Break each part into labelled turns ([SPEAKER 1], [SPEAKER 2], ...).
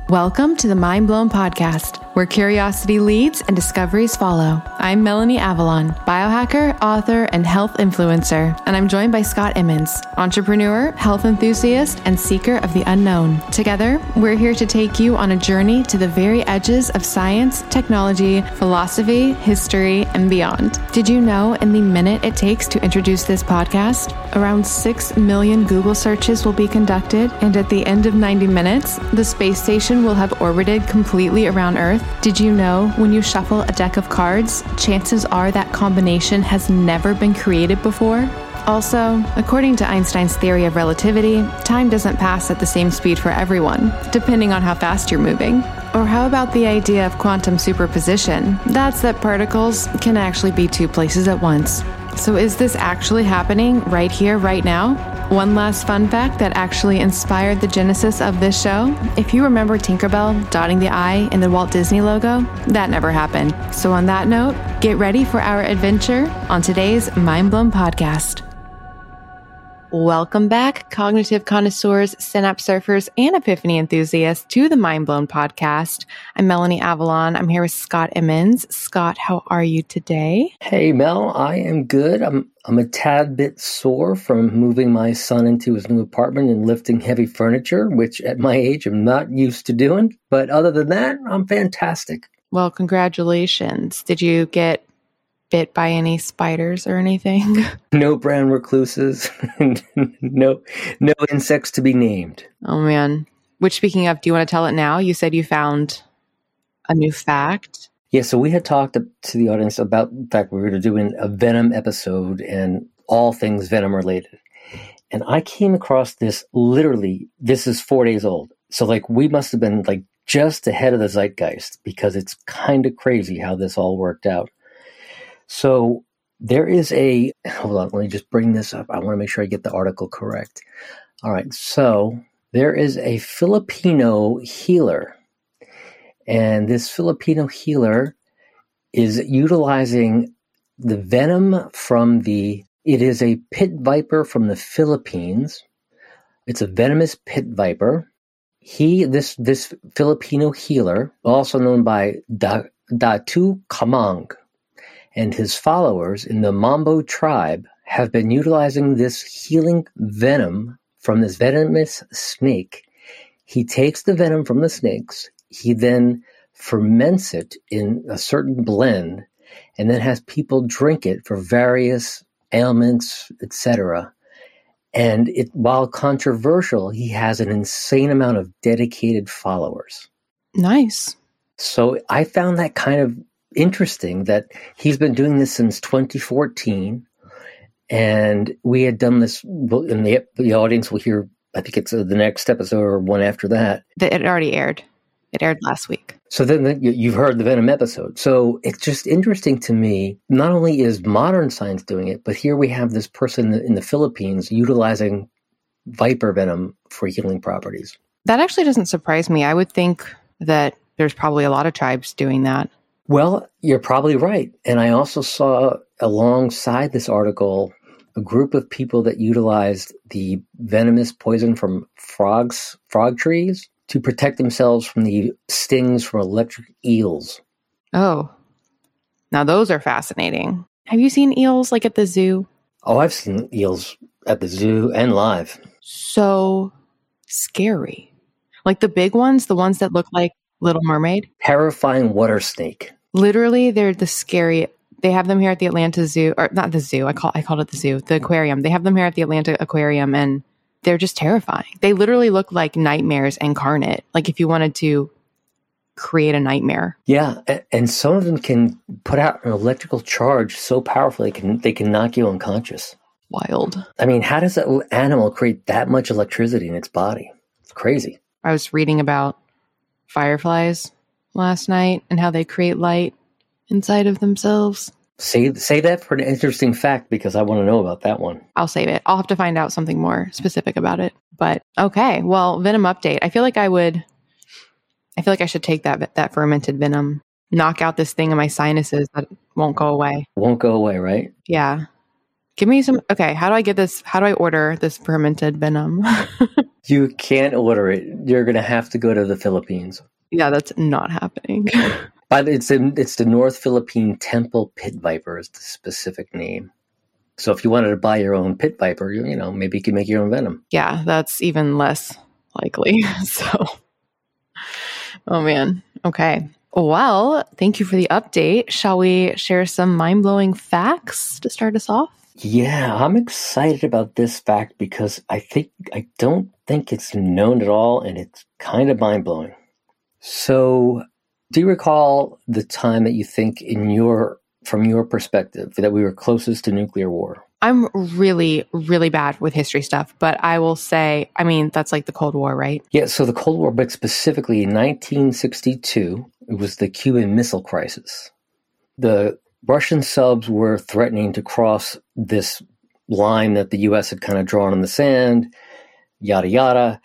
[SPEAKER 1] Welcome to the Mind Blown Podcast, where curiosity leads and discoveries follow. I'm Melanie Avalon, biohacker, author, and health influencer, and I'm joined by Scott Emmons, entrepreneur, health enthusiast, and seeker of the unknown. Together, we're here to take you on a journey to the very edges of science, technology, philosophy, history, and beyond. Did you know in the minute it takes to introduce this podcast, around 6 million Google searches will be conducted, and at the end of 90 minutes, the space station will have orbited completely around Earth? Did you know when you shuffle a deck of cards, chances are that combination has never been created before? Also, according to Einstein's theory of relativity, time doesn't pass at the same speed for everyone, depending on how fast you're moving. Or how about the idea of quantum superposition? That's that particles can actually be two places at once. So is this actually happening right here, right now? One last fun fact that actually inspired the genesis of this show. If you remember Tinkerbell dotting the I in the Walt Disney logo, that never happened. So on that note, get ready for our adventure on today's Mind Blown Podcast. Welcome back, cognitive connoisseurs, synapse surfers, and epiphany enthusiasts to the Mind Blown Podcast. I'm Melanie Avalon. I'm here with Scott Emmons. Scott, how are you today?
[SPEAKER 2] Hey, Mel. I am good. I'm a tad bit sore from moving my son into his new apartment and lifting heavy furniture, which at my age I'm not used to doing. But other than that, I'm fantastic.
[SPEAKER 1] Well, congratulations. Did you get bit by any spiders or anything?
[SPEAKER 2] No brown recluses, no insects to be named.
[SPEAKER 1] Oh man. Which, speaking of, do you want to tell it now? You said you found a new fact.
[SPEAKER 2] Yeah, so we had talked to the audience about the fact we were going to do a Venom episode and all things Venom related. And I came across this this is 4 days old. So we must have been just ahead of the zeitgeist, because it's kind of crazy how this all worked out. So there is hold on, let me just bring this up. I want to make sure I get the article correct. All right, so there is a Filipino healer, and this Filipino healer is utilizing the venom it is a pit viper from the Philippines. It's a venomous pit viper. This Filipino healer, also known by Datu Kamang, and his followers in the Mambo tribe have been utilizing this healing venom from this venomous snake. He takes the venom from the snakes, he then ferments it in a certain blend, and then has people drink it for various ailments, etc. And while controversial, he has an insane amount of dedicated followers.
[SPEAKER 1] Nice. So
[SPEAKER 2] I found that kind of interesting that he's been doing this since 2014, and we had done this, and the audience will hear, I think it's the next episode or one after that.
[SPEAKER 1] It already aired. It aired last week.
[SPEAKER 2] So then you've heard the Venom episode. So it's just interesting to me, not only is modern science doing it, but here we have this person in the Philippines utilizing viper venom for healing properties.
[SPEAKER 1] That actually doesn't surprise me. I would think that there's probably a lot of tribes doing that.
[SPEAKER 2] Well, you're probably right. And I also saw alongside this article a group of people that utilized the venomous poison from frog trees to protect themselves from the stings from electric eels.
[SPEAKER 1] Oh, now those are fascinating. Have you seen eels at the zoo?
[SPEAKER 2] Oh, I've seen eels at the zoo and live.
[SPEAKER 1] So scary. The big ones, the ones that look like Little Mermaid.
[SPEAKER 2] Terrifying water snake.
[SPEAKER 1] Literally, they're the scary. They have them here at the Atlanta Zoo, or not the zoo. I called it the zoo, the aquarium. They have them here at the Atlanta Aquarium, and they're just terrifying. They literally look like nightmares incarnate. If you wanted to create a nightmare.
[SPEAKER 2] Yeah, and some of them can put out an electrical charge so powerful they can knock you unconscious.
[SPEAKER 1] Wild.
[SPEAKER 2] I mean, how does that animal create that much electricity in its body? It's crazy.
[SPEAKER 1] I was reading about fireflies last night and how they create light inside of themselves.
[SPEAKER 2] Say that for an interesting fact, because I want to know about that one.
[SPEAKER 1] I'll save it. I'll have to find out something more specific about it. But okay, well, venom update. I feel like I should take that fermented venom, knock out this thing in my sinuses that won't go away.
[SPEAKER 2] Won't go away, right?
[SPEAKER 1] Yeah. Give me some. Okay, how do I get this? How do I order this fermented venom?
[SPEAKER 2] You can't order it. You're going to have to go to the Philippines.
[SPEAKER 1] Yeah, that's not happening.
[SPEAKER 2] But it's the North Philippine Temple Pit Viper is the specific name. So if you wanted to buy your own pit viper, maybe you could make your own venom.
[SPEAKER 1] Yeah, that's even less likely. So, oh man. Okay. Well, thank you for the update. Shall we share some mind-blowing facts to start us off?
[SPEAKER 2] Yeah, I'm excited about this fact because I don't think it's known at all, and it's kind of mind-blowing. So, do you recall the time that you think from your perspective that we were closest to nuclear war?
[SPEAKER 1] I'm really, really bad with history stuff, but I will say, that's like the Cold War, right?
[SPEAKER 2] Yeah, so the Cold War, but specifically in 1962, it was the Cuban Missile Crisis. The Russian subs were threatening to cross this line that the U.S. had kind of drawn in the sand, yada, yada.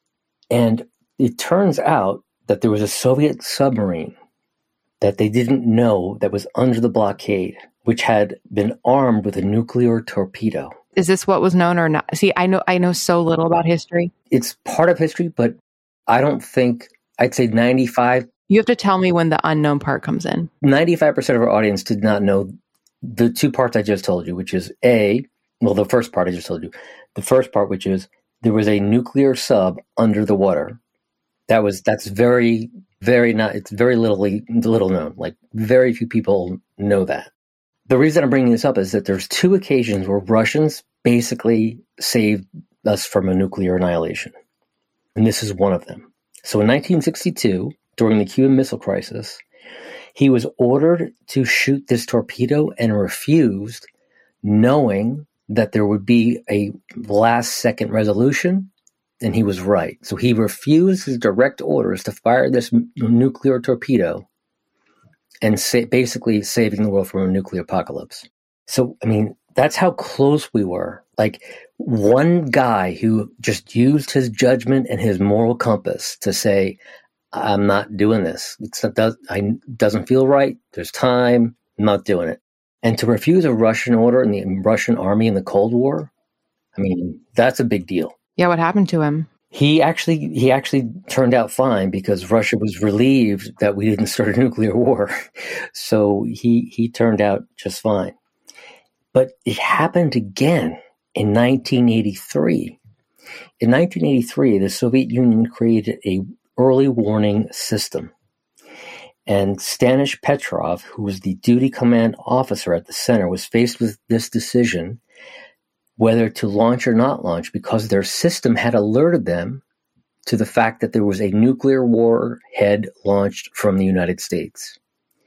[SPEAKER 2] And it turns out that there was a Soviet submarine that they didn't know that was under the blockade, which had been armed with a nuclear torpedo.
[SPEAKER 1] Is this what was known or not? See, I know so little about history.
[SPEAKER 2] It's part of history, but I don't think, I'd say 95.
[SPEAKER 1] You have to tell me when the unknown part comes in.
[SPEAKER 2] 95% of our audience did not know the two parts I just told you, which is the first part I just told you. The first part, which is there was a nuclear sub under the water. That's very, very not, it's very little known. Like very few people know that. The reason I'm bringing this up is that there's two occasions where Russians basically saved us from a nuclear annihilation. And this is one of them. So in 1962, during the Cuban Missile Crisis, he was ordered to shoot this torpedo and refused, knowing that there would be a last-second resolution, and he was right. So he refused his direct orders to fire this nuclear torpedo and basically saving the world from a nuclear apocalypse. So, that's how close we were. Like, one guy who just used his judgment and his moral compass to say, I'm not doing this. Doesn't feel right. There's time. I'm not doing it. And to refuse a Russian order in the Russian army in the Cold War, that's a big deal.
[SPEAKER 1] Yeah, what happened to him?
[SPEAKER 2] He actually turned out fine because Russia was relieved that we didn't start a nuclear war. So he turned out just fine. But it happened again in 1983. In 1983, the Soviet Union created a early warning system. And Stanish Petrov, who was the duty command officer at the center, was faced with this decision whether to launch or not launch because their system had alerted them to the fact that there was a nuclear warhead launched from the United States.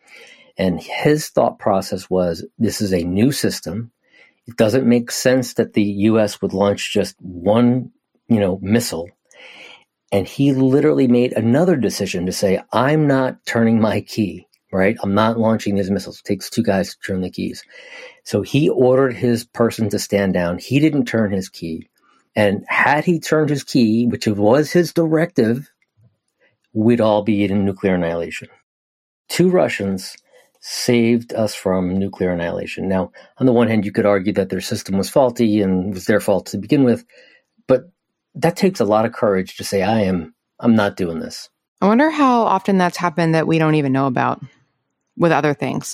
[SPEAKER 2] And his thought process was, this is a new system. It doesn't make sense that the U.S. would launch just one, missile. And he literally made another decision to say, I'm not turning my key, right? I'm not launching these missiles. It takes two guys to turn the keys. So he ordered his person to stand down. He didn't turn his key. And had he turned his key, which was his directive, we'd all be in nuclear annihilation. Two Russians saved us from nuclear annihilation. Now, on the one hand, you could argue that their system was faulty and it was their fault to begin with, but that takes a lot of courage to say, I'm not doing this.
[SPEAKER 1] I wonder how often that's happened that we don't even know about with other things.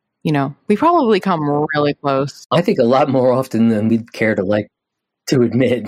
[SPEAKER 1] We probably come really close.
[SPEAKER 2] I think a lot more often than we'd care to admit.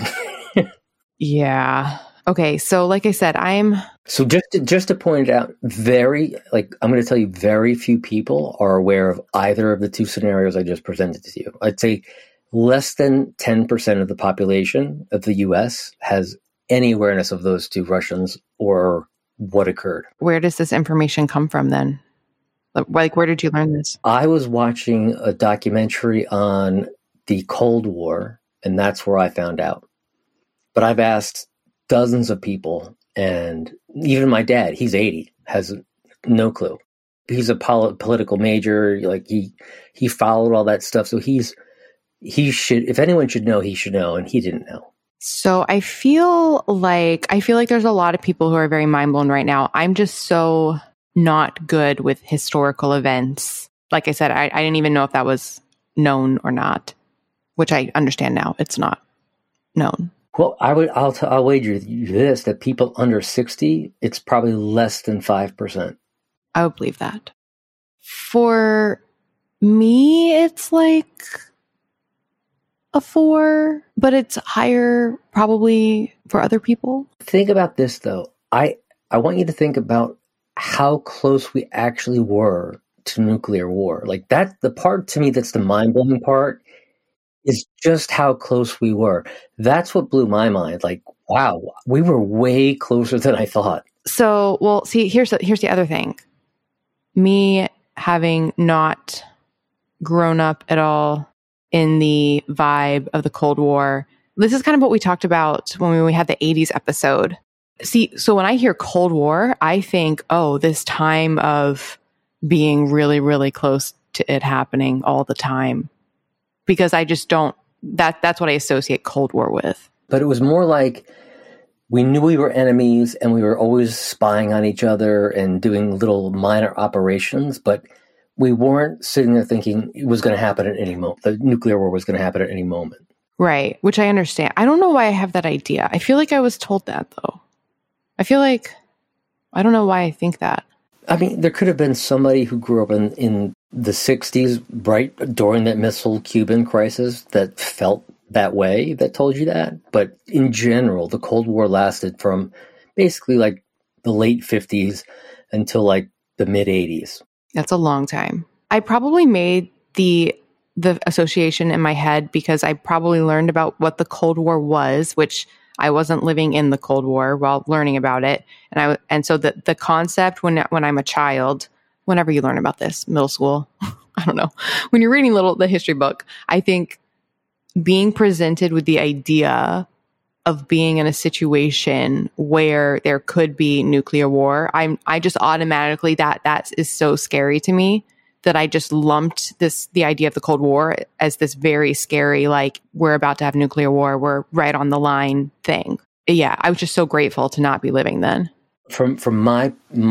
[SPEAKER 1] Yeah. Okay. So like I said,
[SPEAKER 2] So just to point it out, I'm going to tell you, very few people are aware of either of the two scenarios I just presented to you. I'd say less than 10% of the population of the U.S. has any awareness of those two Russians or what occurred.
[SPEAKER 1] Where does this information come from then? Like, where did you learn this?
[SPEAKER 2] I was watching a documentary on the Cold War, and that's where I found out. But I've asked dozens of people, and even my dad, he's 80, has no clue. He's a political major. Like he followed all that stuff. So he should, if anyone should know, he should know, and he didn't know.
[SPEAKER 1] So I feel like there's a lot of people who are very mind blown right now. I'm just so not good with historical events. Like I said, I didn't even know if that was known or not. which I understand now it's not known.
[SPEAKER 2] Well, I'll wager you this, that people under 60, it's probably less than 5%.
[SPEAKER 1] I would believe that. For me, it's like a 4, but it's higher probably for other people.
[SPEAKER 2] Think about this, though. I want you to think about how close we actually were to nuclear war. Like that, the part to me that's the mind-blowing part is just how close we were. That's what blew my mind. Like, wow, we were way closer than I thought.
[SPEAKER 1] So, well, see, here's the other thing. Me having not grown up at all in the vibe of the Cold War, this is kind of what we talked about when we had the 80s episode. See, so when I hear Cold War, I think, oh, this time of being really, really close to it happening all the time. Because I just don't, that's what I associate Cold War with.
[SPEAKER 2] But it was more like we knew we were enemies and we were always spying on each other and doing little minor operations, but we weren't sitting there thinking it was going to happen at any moment. The nuclear war was going to happen at any moment.
[SPEAKER 1] Right, which I understand. I don't know why I have that idea. I feel like I was told that, though. I don't know why I think that.
[SPEAKER 2] I mean, there could have been somebody who grew up in the 60s, right during that missile Cuban crisis, that felt that way, that told you that. But in general, the Cold War lasted from basically like the late 50s until like the mid 80s.
[SPEAKER 1] That's a long time. I probably made the association in my head because I probably learned about what the Cold War was, which I wasn't living in the Cold War while learning about it. And so the concept when I'm a child, whenever you learn about this, middle school, I don't know, when you're reading the history book, I think being presented with the idea of being in a situation where there could be nuclear war, I just automatically, that is so scary to me that I just lumped the idea of the Cold War as this very scary, like, we're about to have nuclear war, we're right on the line thing. Yeah, I was just so grateful to not be living then.
[SPEAKER 2] From my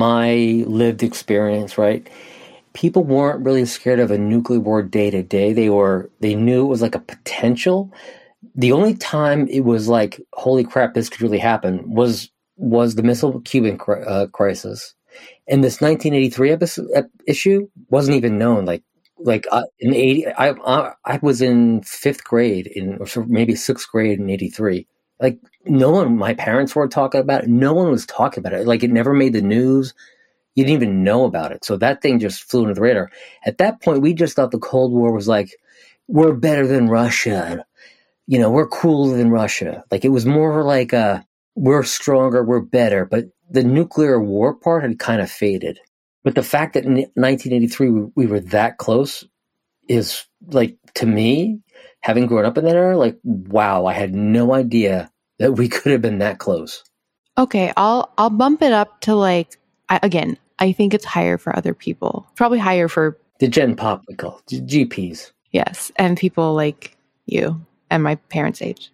[SPEAKER 2] lived experience, right? People weren't really scared of a nuclear war day to day. They knew it was like a potential. The only time it was like, holy crap, this could really happen was the missile Cuban crisis. And this 1983 issue wasn't even known. Like in '80, I was in 5th grade or maybe 6th grade in '83. Like my parents weren't talking about it. No one was talking about it. Like it never made the news. You didn't even know about it. So that thing just flew under the radar. At that point, we just thought the Cold War was like, we're better than Russia. You know, we're cooler than Russia. Like it was more like we're stronger, we're better. But the nuclear war part had kind of faded. But the fact that in 1983 we were that close is, like, to me, having grown up in that era, like, wow, I had no idea that we could have been that close.
[SPEAKER 1] Okay, I'll bump it up to, like, I think it's higher for other people. Probably higher for
[SPEAKER 2] the Gen Pop, we call it, GPs.
[SPEAKER 1] Yes, and people like you and my parents' age.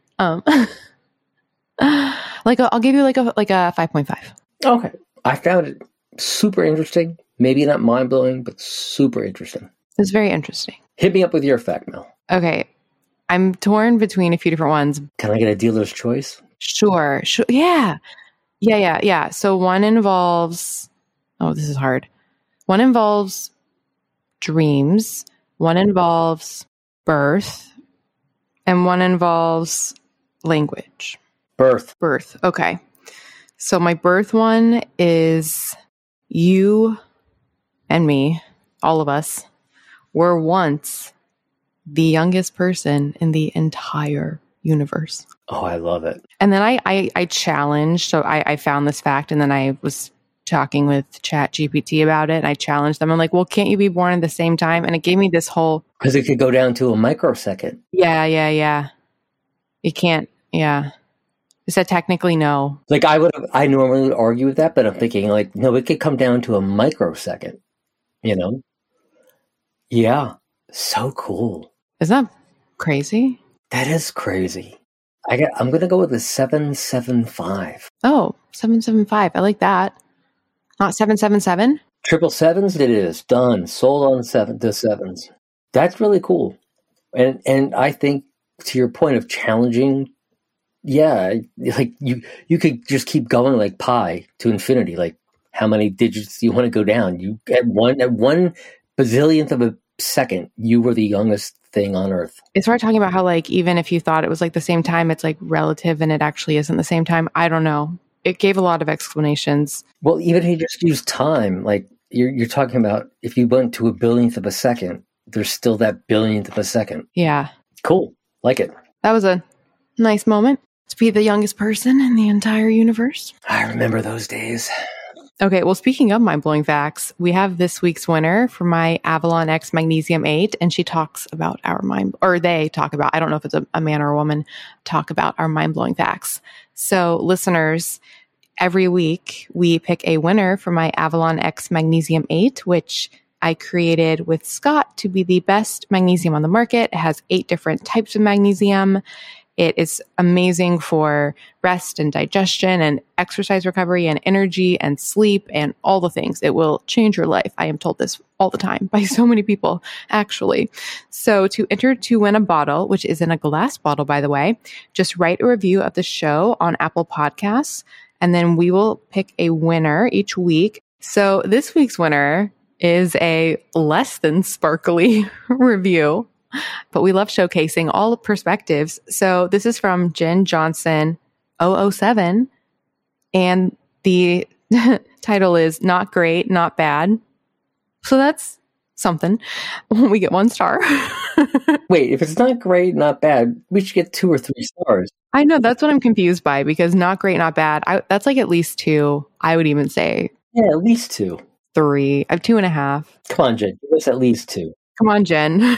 [SPEAKER 1] Like I'll give you like a 5.5.
[SPEAKER 2] Okay, I found it super interesting. Maybe not mind blowing, but super interesting.
[SPEAKER 1] It's very interesting.
[SPEAKER 2] Hit me up with your fact, Mel.
[SPEAKER 1] Okay, I'm torn between a few different ones.
[SPEAKER 2] Can I get a dealer's choice?
[SPEAKER 1] Sure. Yeah. So one involves. Oh, this is hard. One involves dreams. One involves birth, and one involves language. Birth. Okay. So my birth one is you and me, all of us, were once the youngest person in the entire universe.
[SPEAKER 2] Oh, I love it.
[SPEAKER 1] And then I challenged, so I found this fact, and then I was talking with ChatGPT about it, and I challenged them. I'm like, well, can't you be born at the same time? And it gave me this whole...
[SPEAKER 2] Because it could go down to a microsecond.
[SPEAKER 1] Yeah. You can't, yeah. It said technically no.
[SPEAKER 2] Like I normally would argue with that, but I'm thinking like, no, it could come down to a microsecond, you know? Yeah. So cool.
[SPEAKER 1] Isn't that crazy?
[SPEAKER 2] That is crazy. I'm going to go with a 775.
[SPEAKER 1] Oh, 775. I like that. Not 777?
[SPEAKER 2] 777s it is. Done. Sold on the sevens. That's really cool. And I think to your point of challenging, yeah, like you could just keep going like pi to infinity. Like, how many digits do you want to go down? You at one bazillionth of a second, you were the youngest thing on Earth.
[SPEAKER 1] It's hard talking about how, like, even if you thought it was like the same time, it's like relative and it actually isn't the same time. I don't know. It gave a lot of explanations.
[SPEAKER 2] Well, even if you just use time, like you're talking about, if you went to a billionth of a second, there's still that billionth of a second.
[SPEAKER 1] Yeah.
[SPEAKER 2] Cool. Like it.
[SPEAKER 1] That was a nice moment to be the youngest person in the entire universe.
[SPEAKER 2] I remember those days.
[SPEAKER 1] Okay, well, speaking of mind-blowing facts, we have this week's winner for my Avalon X Magnesium 8, and she talks about they talk about, I don't know if it's a man or a woman, talk about our mind-blowing facts. So listeners, every week we pick a winner for my Avalon X Magnesium 8, which I created with Scott to be the best magnesium on the market. It has 8 different types of magnesium. It is amazing for rest and digestion and exercise recovery and energy and sleep and all the things. It will change your life. I am told this all the time by so many people, actually. So to enter to win a bottle, which is in a glass bottle, by the way, just write a review of the show on Apple Podcasts, and then we will pick a winner each week. So this week's winner is a less than sparkly review, but we love showcasing all perspectives. So this is from Jen Johnson 007, and the title is Not Great, Not Bad. So that's something. We get 1 star.
[SPEAKER 2] Wait, if it's not great, not bad, we should get 2 or 3 stars.
[SPEAKER 1] I know, that's what I'm confused by, because not great, not bad. That's like at least 2. I would even say.
[SPEAKER 2] Yeah, at least 2.
[SPEAKER 1] 3. I have 2.5.
[SPEAKER 2] Come on, Jen. Give us at least 2.
[SPEAKER 1] Come on, Jen.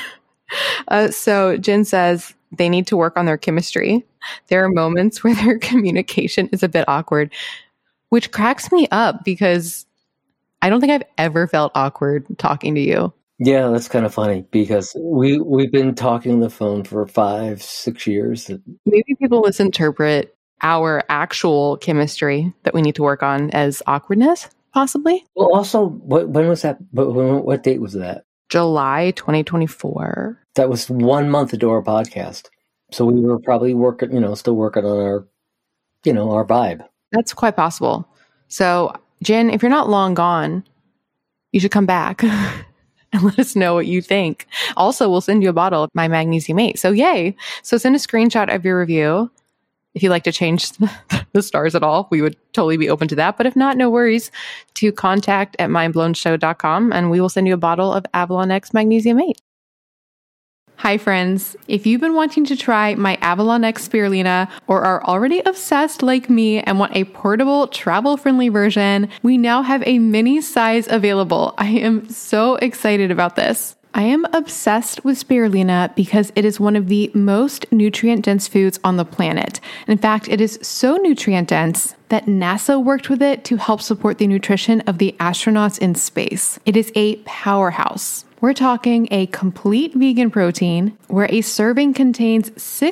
[SPEAKER 1] So Jen says they need to work on their chemistry. There are moments where their communication is a bit awkward, which cracks me up because I don't think I've ever felt awkward talking to you.
[SPEAKER 2] Yeah, that's kind of funny because we've been talking on the phone for 5-6 years.
[SPEAKER 1] Maybe people misinterpret our actual chemistry that we need to work on as awkwardness, possibly.
[SPEAKER 2] Well, also, when was that? What date was that?
[SPEAKER 1] July 2024.
[SPEAKER 2] That was 1 month into our podcast. So we were probably still working on our vibe.
[SPEAKER 1] That's quite possible. So, Jen, if you're not long gone, you should come back and let us know what you think. Also, we'll send you a bottle of my Magnesium 8. So yay. So send a screenshot of your review. If you'd like to change the stars at all, we would totally be open to that. But if not, no worries, to contact@mindblownshow.com, and we will send you a bottle of Avalon X Magnesium 8. Hi, friends. If you've been wanting to try my Avalon X Spirulina or are already obsessed like me and want a portable, travel-friendly version, we now have a mini size available. I am so excited about this. I am obsessed with spirulina because it is one of the most nutrient-dense foods on the planet. In fact, it is so nutrient-dense that NASA worked with it to help support the nutrition of the astronauts in space. It is a powerhouse. We're talking a complete vegan protein where a serving contains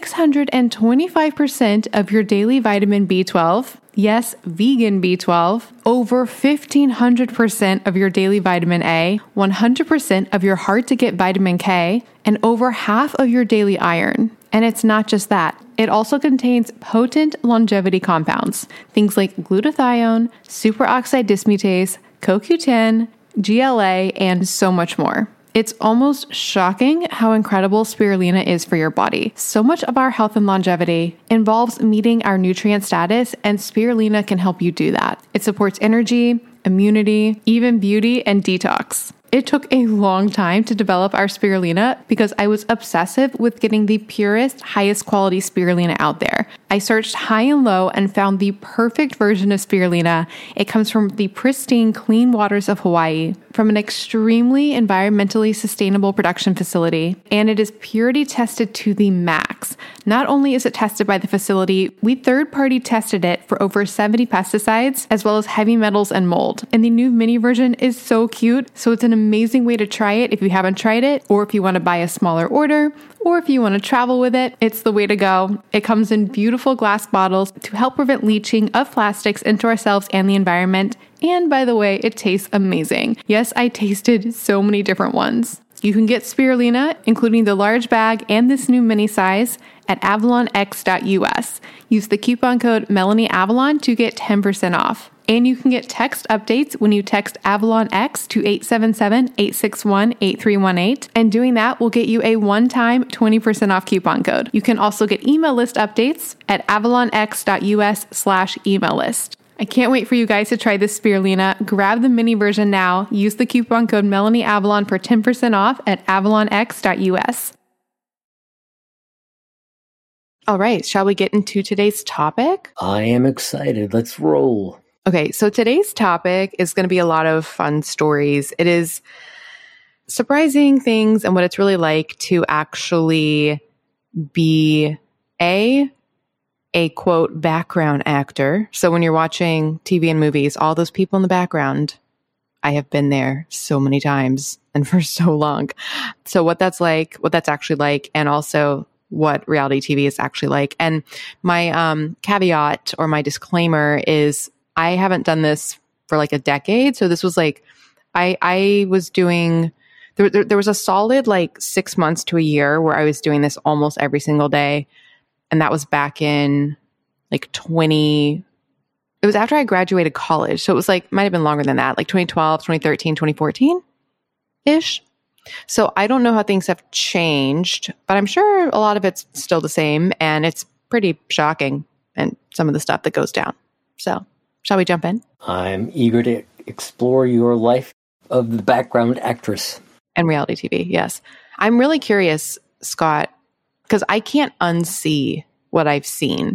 [SPEAKER 1] 625% of your daily vitamin B12. Yes, vegan B12, over 1,500% of your daily vitamin A, 100% of your hard-to-get vitamin K, and over half of your daily iron. And it's not just that. It also contains potent longevity compounds, things like glutathione, superoxide dismutase, CoQ10, GLA, and so much more. It's almost shocking how incredible spirulina is for your body. So much of our health and longevity involves meeting our nutrient status, and spirulina can help you do that. It supports energy, immunity, even beauty, and detox. It took a long time to develop our spirulina because I was obsessive with getting the purest, highest quality spirulina out there. I searched high and low and found the perfect version of spirulina. It comes from the pristine, clean waters of Hawaii, from an extremely environmentally sustainable production facility, and it is purity tested to the max. Not only is it tested by the facility, we third-party tested it for over 70 pesticides, as well as heavy metals and mold. And the new mini version is so cute, so it's an amazing way to try it if you haven't tried it, or if you want to buy a smaller order, or if you want to travel with it, it's the way to go. It comes in beautiful glass bottles to help prevent leaching of plastics into ourselves and the environment. And by the way, it tastes amazing. Yes, I tasted so many different ones. You can get spirulina, including the large bag and this new mini size, at avalonx.us. Use the coupon code MelanieAvalon to get 10% off. And you can get text updates when you text AvalonX to 877-861-8318. And doing that will get you a one-time 20% off coupon code. You can also get email list updates at avalonx.us/email list. I can't wait for you guys to try this spirulina. Grab the mini version now. Use the coupon code MelanieAvalon for 10% off at avalonx.us. All right, shall we get into today's topic?
[SPEAKER 2] I am excited. Let's roll.
[SPEAKER 1] Okay, so today's topic is going to be a lot of fun stories. It is surprising things and what it's really like to actually be a quote background actor. So when you're watching TV and movies, all those people in the background, I have been there so many times and for so long. So what that's like, what that's actually like, and also what reality TV is actually like. And my caveat or my disclaimer is I haven't done this for like a decade. So this was like, I was doing, there was a solid like 6 months to a year where I was doing this almost every single day. And that was back in like it was after I graduated college. So it was like, might have been longer than that, like 2012, 2013, 2014-ish. So I don't know how things have changed, but I'm sure a lot of it's still the same. And it's pretty shocking and some of the stuff that goes down. So shall we jump in?
[SPEAKER 2] I'm eager to explore your life of the background actress.
[SPEAKER 1] And reality TV, yes. I'm really curious, Scott, because I can't unsee what I've seen.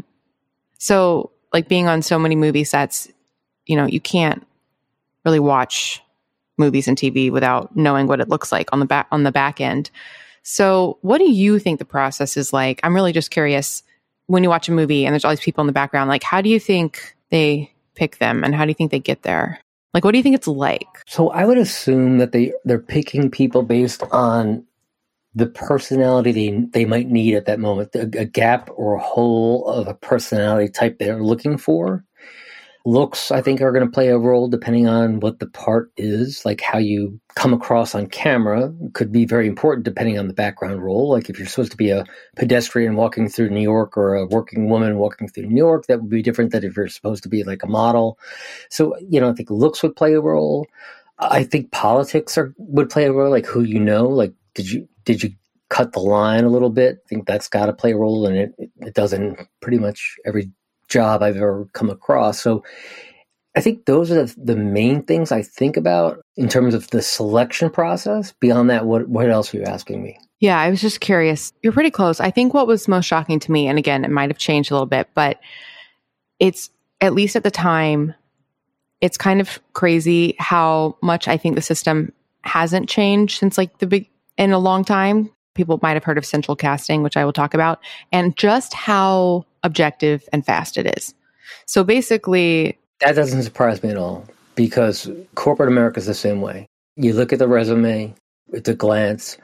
[SPEAKER 1] So like being on so many movie sets, you know, you can't really watch movies and TV without knowing what it looks like on the back end. So what do you think the process is like? I'm really just curious, when you watch a movie and there's all these people in the background, like how do you think they pick them and how do you think they get there? Like, what do you think it's like?
[SPEAKER 2] So I would assume that they're picking people based on the personality they might need at that moment, a gap or a hole of a personality type they're looking for. Looks, I think, are going to play a role depending on what the part is, like how you come across on camera could be very important depending on the background role. Like if you're supposed to be a pedestrian walking through New York or a working woman walking through New York, that would be different than if you're supposed to be like a model. So, you know, I think looks would play a role. I think politics would play a role, like who you know, like did you cut the line a little bit? I think that's got to play a role, and it does in pretty much every job I've ever come across. So I think those are the main things I think about in terms of the selection process. Beyond that, what else are you asking me?
[SPEAKER 1] Yeah, I was just curious. You're pretty close. I think what was most shocking to me, and again, it might have changed a little bit, but it's, at least at the time, it's kind of crazy how much I think the system hasn't changed since like in a long time. People might have heard of central casting, which I will talk about, and just how objective and fast it is. So basically,
[SPEAKER 2] that doesn't surprise me at all, because corporate America is the same way. You look at the resume at a glance,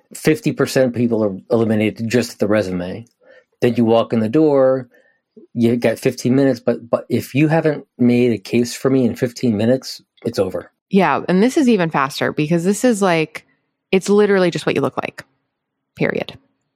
[SPEAKER 2] 50% of people are eliminated just at the resume. Then you walk in the door, you got 15 minutes, but if you haven't made a case for me in 15 minutes, it's over.
[SPEAKER 1] Yeah, and this is even faster because this is like, it's literally just what you look like, period.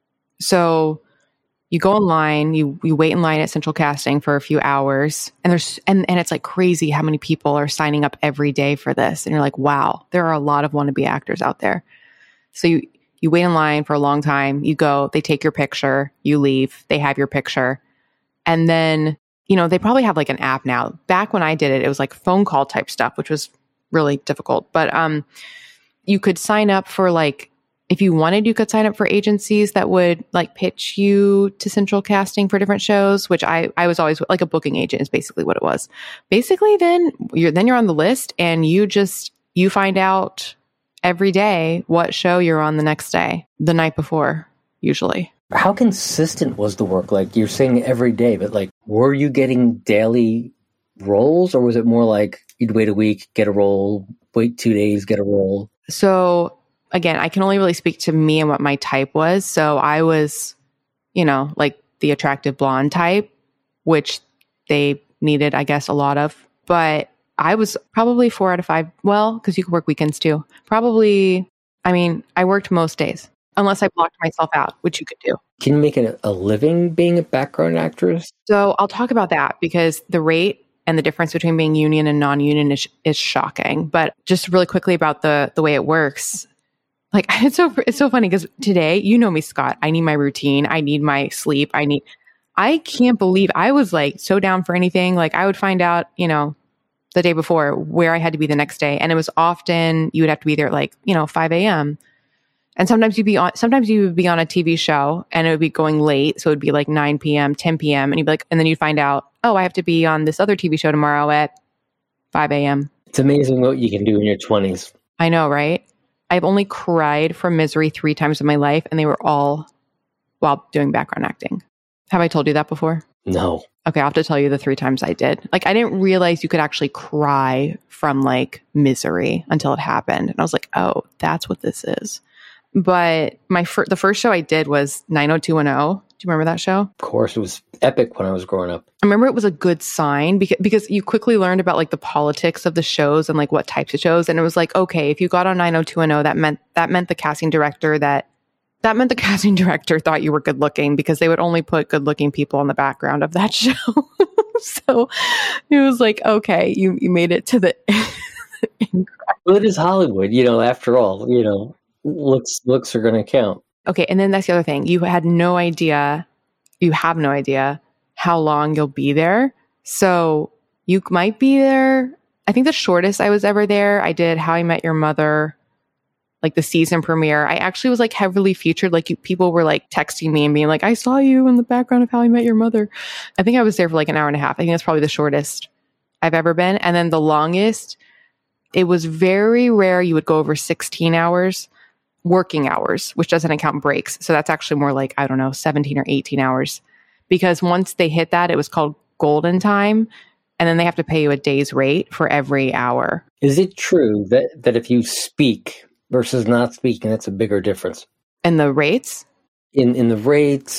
[SPEAKER 1] So you go online, you wait in line at central casting for a few hours, and it's like crazy how many people are signing up every day for this. And you're like, wow, there are a lot of wannabe actors out there. So you wait in line for a long time, you go, they take your picture, you leave, they have your picture. And then, you know, they probably have like an app now. Back when I did it, it was like phone call type stuff, which was really difficult. But you could sign up for like, if you wanted, you could sign up for agencies that would like pitch you to central casting for different shows, which I was always like a booking agent is basically what it was. Basically, then you're on the list and you find out every day what show you're on the next day, the night before, usually.
[SPEAKER 2] How consistent was the work? Like you're saying every day, but like, were you getting daily roles, or was it more like you'd wait a week, get a role, wait 2 days, get a role?
[SPEAKER 1] So again, I can only really speak to me and what my type was. So I was, you know, like the attractive blonde type, which they needed, I guess, a lot of. But I was probably 4 out of 5. Well, because you could work weekends too. Probably I mean, I worked most days, unless I blocked myself out, which you could do.
[SPEAKER 2] Can you make a living being a background actress?
[SPEAKER 1] So I'll talk about that because the rate and the difference between being union and non-union is shocking. But just really quickly about the way it works. Like, it's so funny because today, you know me, Scott, I need my routine. I need my sleep. I can't believe I was like so down for anything. Like, I would find out, the day before where I had to be the next day. And it was often you would have to be there at like, 5 a.m. And sometimes you would be on a TV show and it would be going late. So it would be like 9 p.m., 10 p.m. And you'd be like, and then you'd find out, oh, I have to be on this other TV show tomorrow at 5 a.m.
[SPEAKER 2] It's amazing what you can do in your 20s.
[SPEAKER 1] I know, right? I've only cried from misery 3 times in my life, and they were all while doing background acting. Have I told you that before?
[SPEAKER 2] No.
[SPEAKER 1] Okay, I'll have to tell you the 3 times I did. Like, I didn't realize you could actually cry from like misery until it happened. And I was like, oh, that's what this is. But the first show I did was 90210. Do you remember that show?
[SPEAKER 2] Of course, it was epic when I was growing up.
[SPEAKER 1] I remember it was a good sign because you quickly learned about like the politics of the shows and like what types of shows. And it was like, okay, if you got on 90210, that meant the casting director thought you were good looking because they would only put good looking people in the background of that show. So it was like, okay, you made it to the.
[SPEAKER 2] Well, it is Hollywood, after all, looks are going to count.
[SPEAKER 1] Okay. And then that's the other thing. You have no idea how long you'll be there. So you might be there. I think the shortest I was ever there, I did How I Met Your Mother, like the season premiere. I actually was like heavily featured. Like people were like texting me and being like, I saw you in the background of How I Met Your Mother. I think I was there for like an hour and a half. I think that's probably the shortest I've ever been. And then the longest, it was very rare you would go over 16 hours. Working hours, which doesn't account breaks. So that's actually more like, 17 or 18 hours. Because once they hit that, it was called golden time. And then they have to pay you a day's rate for every hour.
[SPEAKER 2] Is it true that if you speak versus not speaking, that's a bigger difference?
[SPEAKER 1] And the rates?
[SPEAKER 2] In the rates,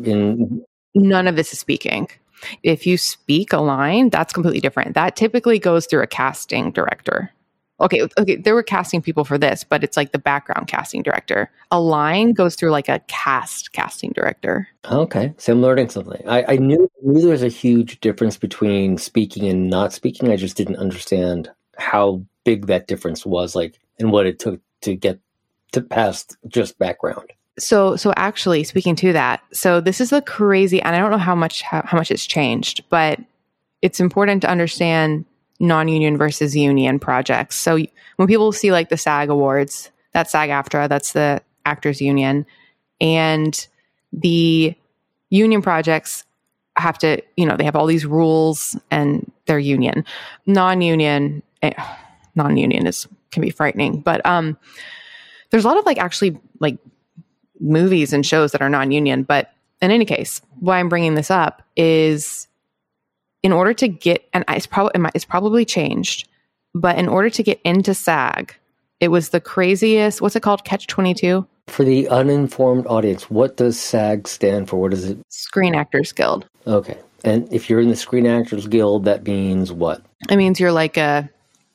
[SPEAKER 1] None of this is speaking. If you speak a line, that's completely different. That typically goes through a casting director. Okay, there were casting people for this, but it's like the background casting director. A line goes through like a casting director.
[SPEAKER 2] Okay, so I'm learning something. I knew there was a huge difference between speaking and not speaking. I just didn't understand how big that difference was, like, and what it took to get to past just background.
[SPEAKER 1] So actually, speaking to that, so this is the crazy, and I don't know how much it's changed, but it's important to understand non-union versus union projects. So when people see like the SAG Awards, that's SAG-AFTRA, that's the Actors Union, and the union projects have to, they have all these rules and they're union. Non-union can be frightening, but there's a lot of like actually like movies and shows that are non-union. But in any case, why I'm bringing this up is in order to get, and it's probably changed, but in order to get into SAG, it was the craziest, what's it called? Catch-22?
[SPEAKER 2] For the uninformed audience, what does SAG stand for? What is it?
[SPEAKER 1] Screen Actors Guild.
[SPEAKER 2] Okay. And if you're in the Screen Actors Guild, that means what?
[SPEAKER 1] It means you're like a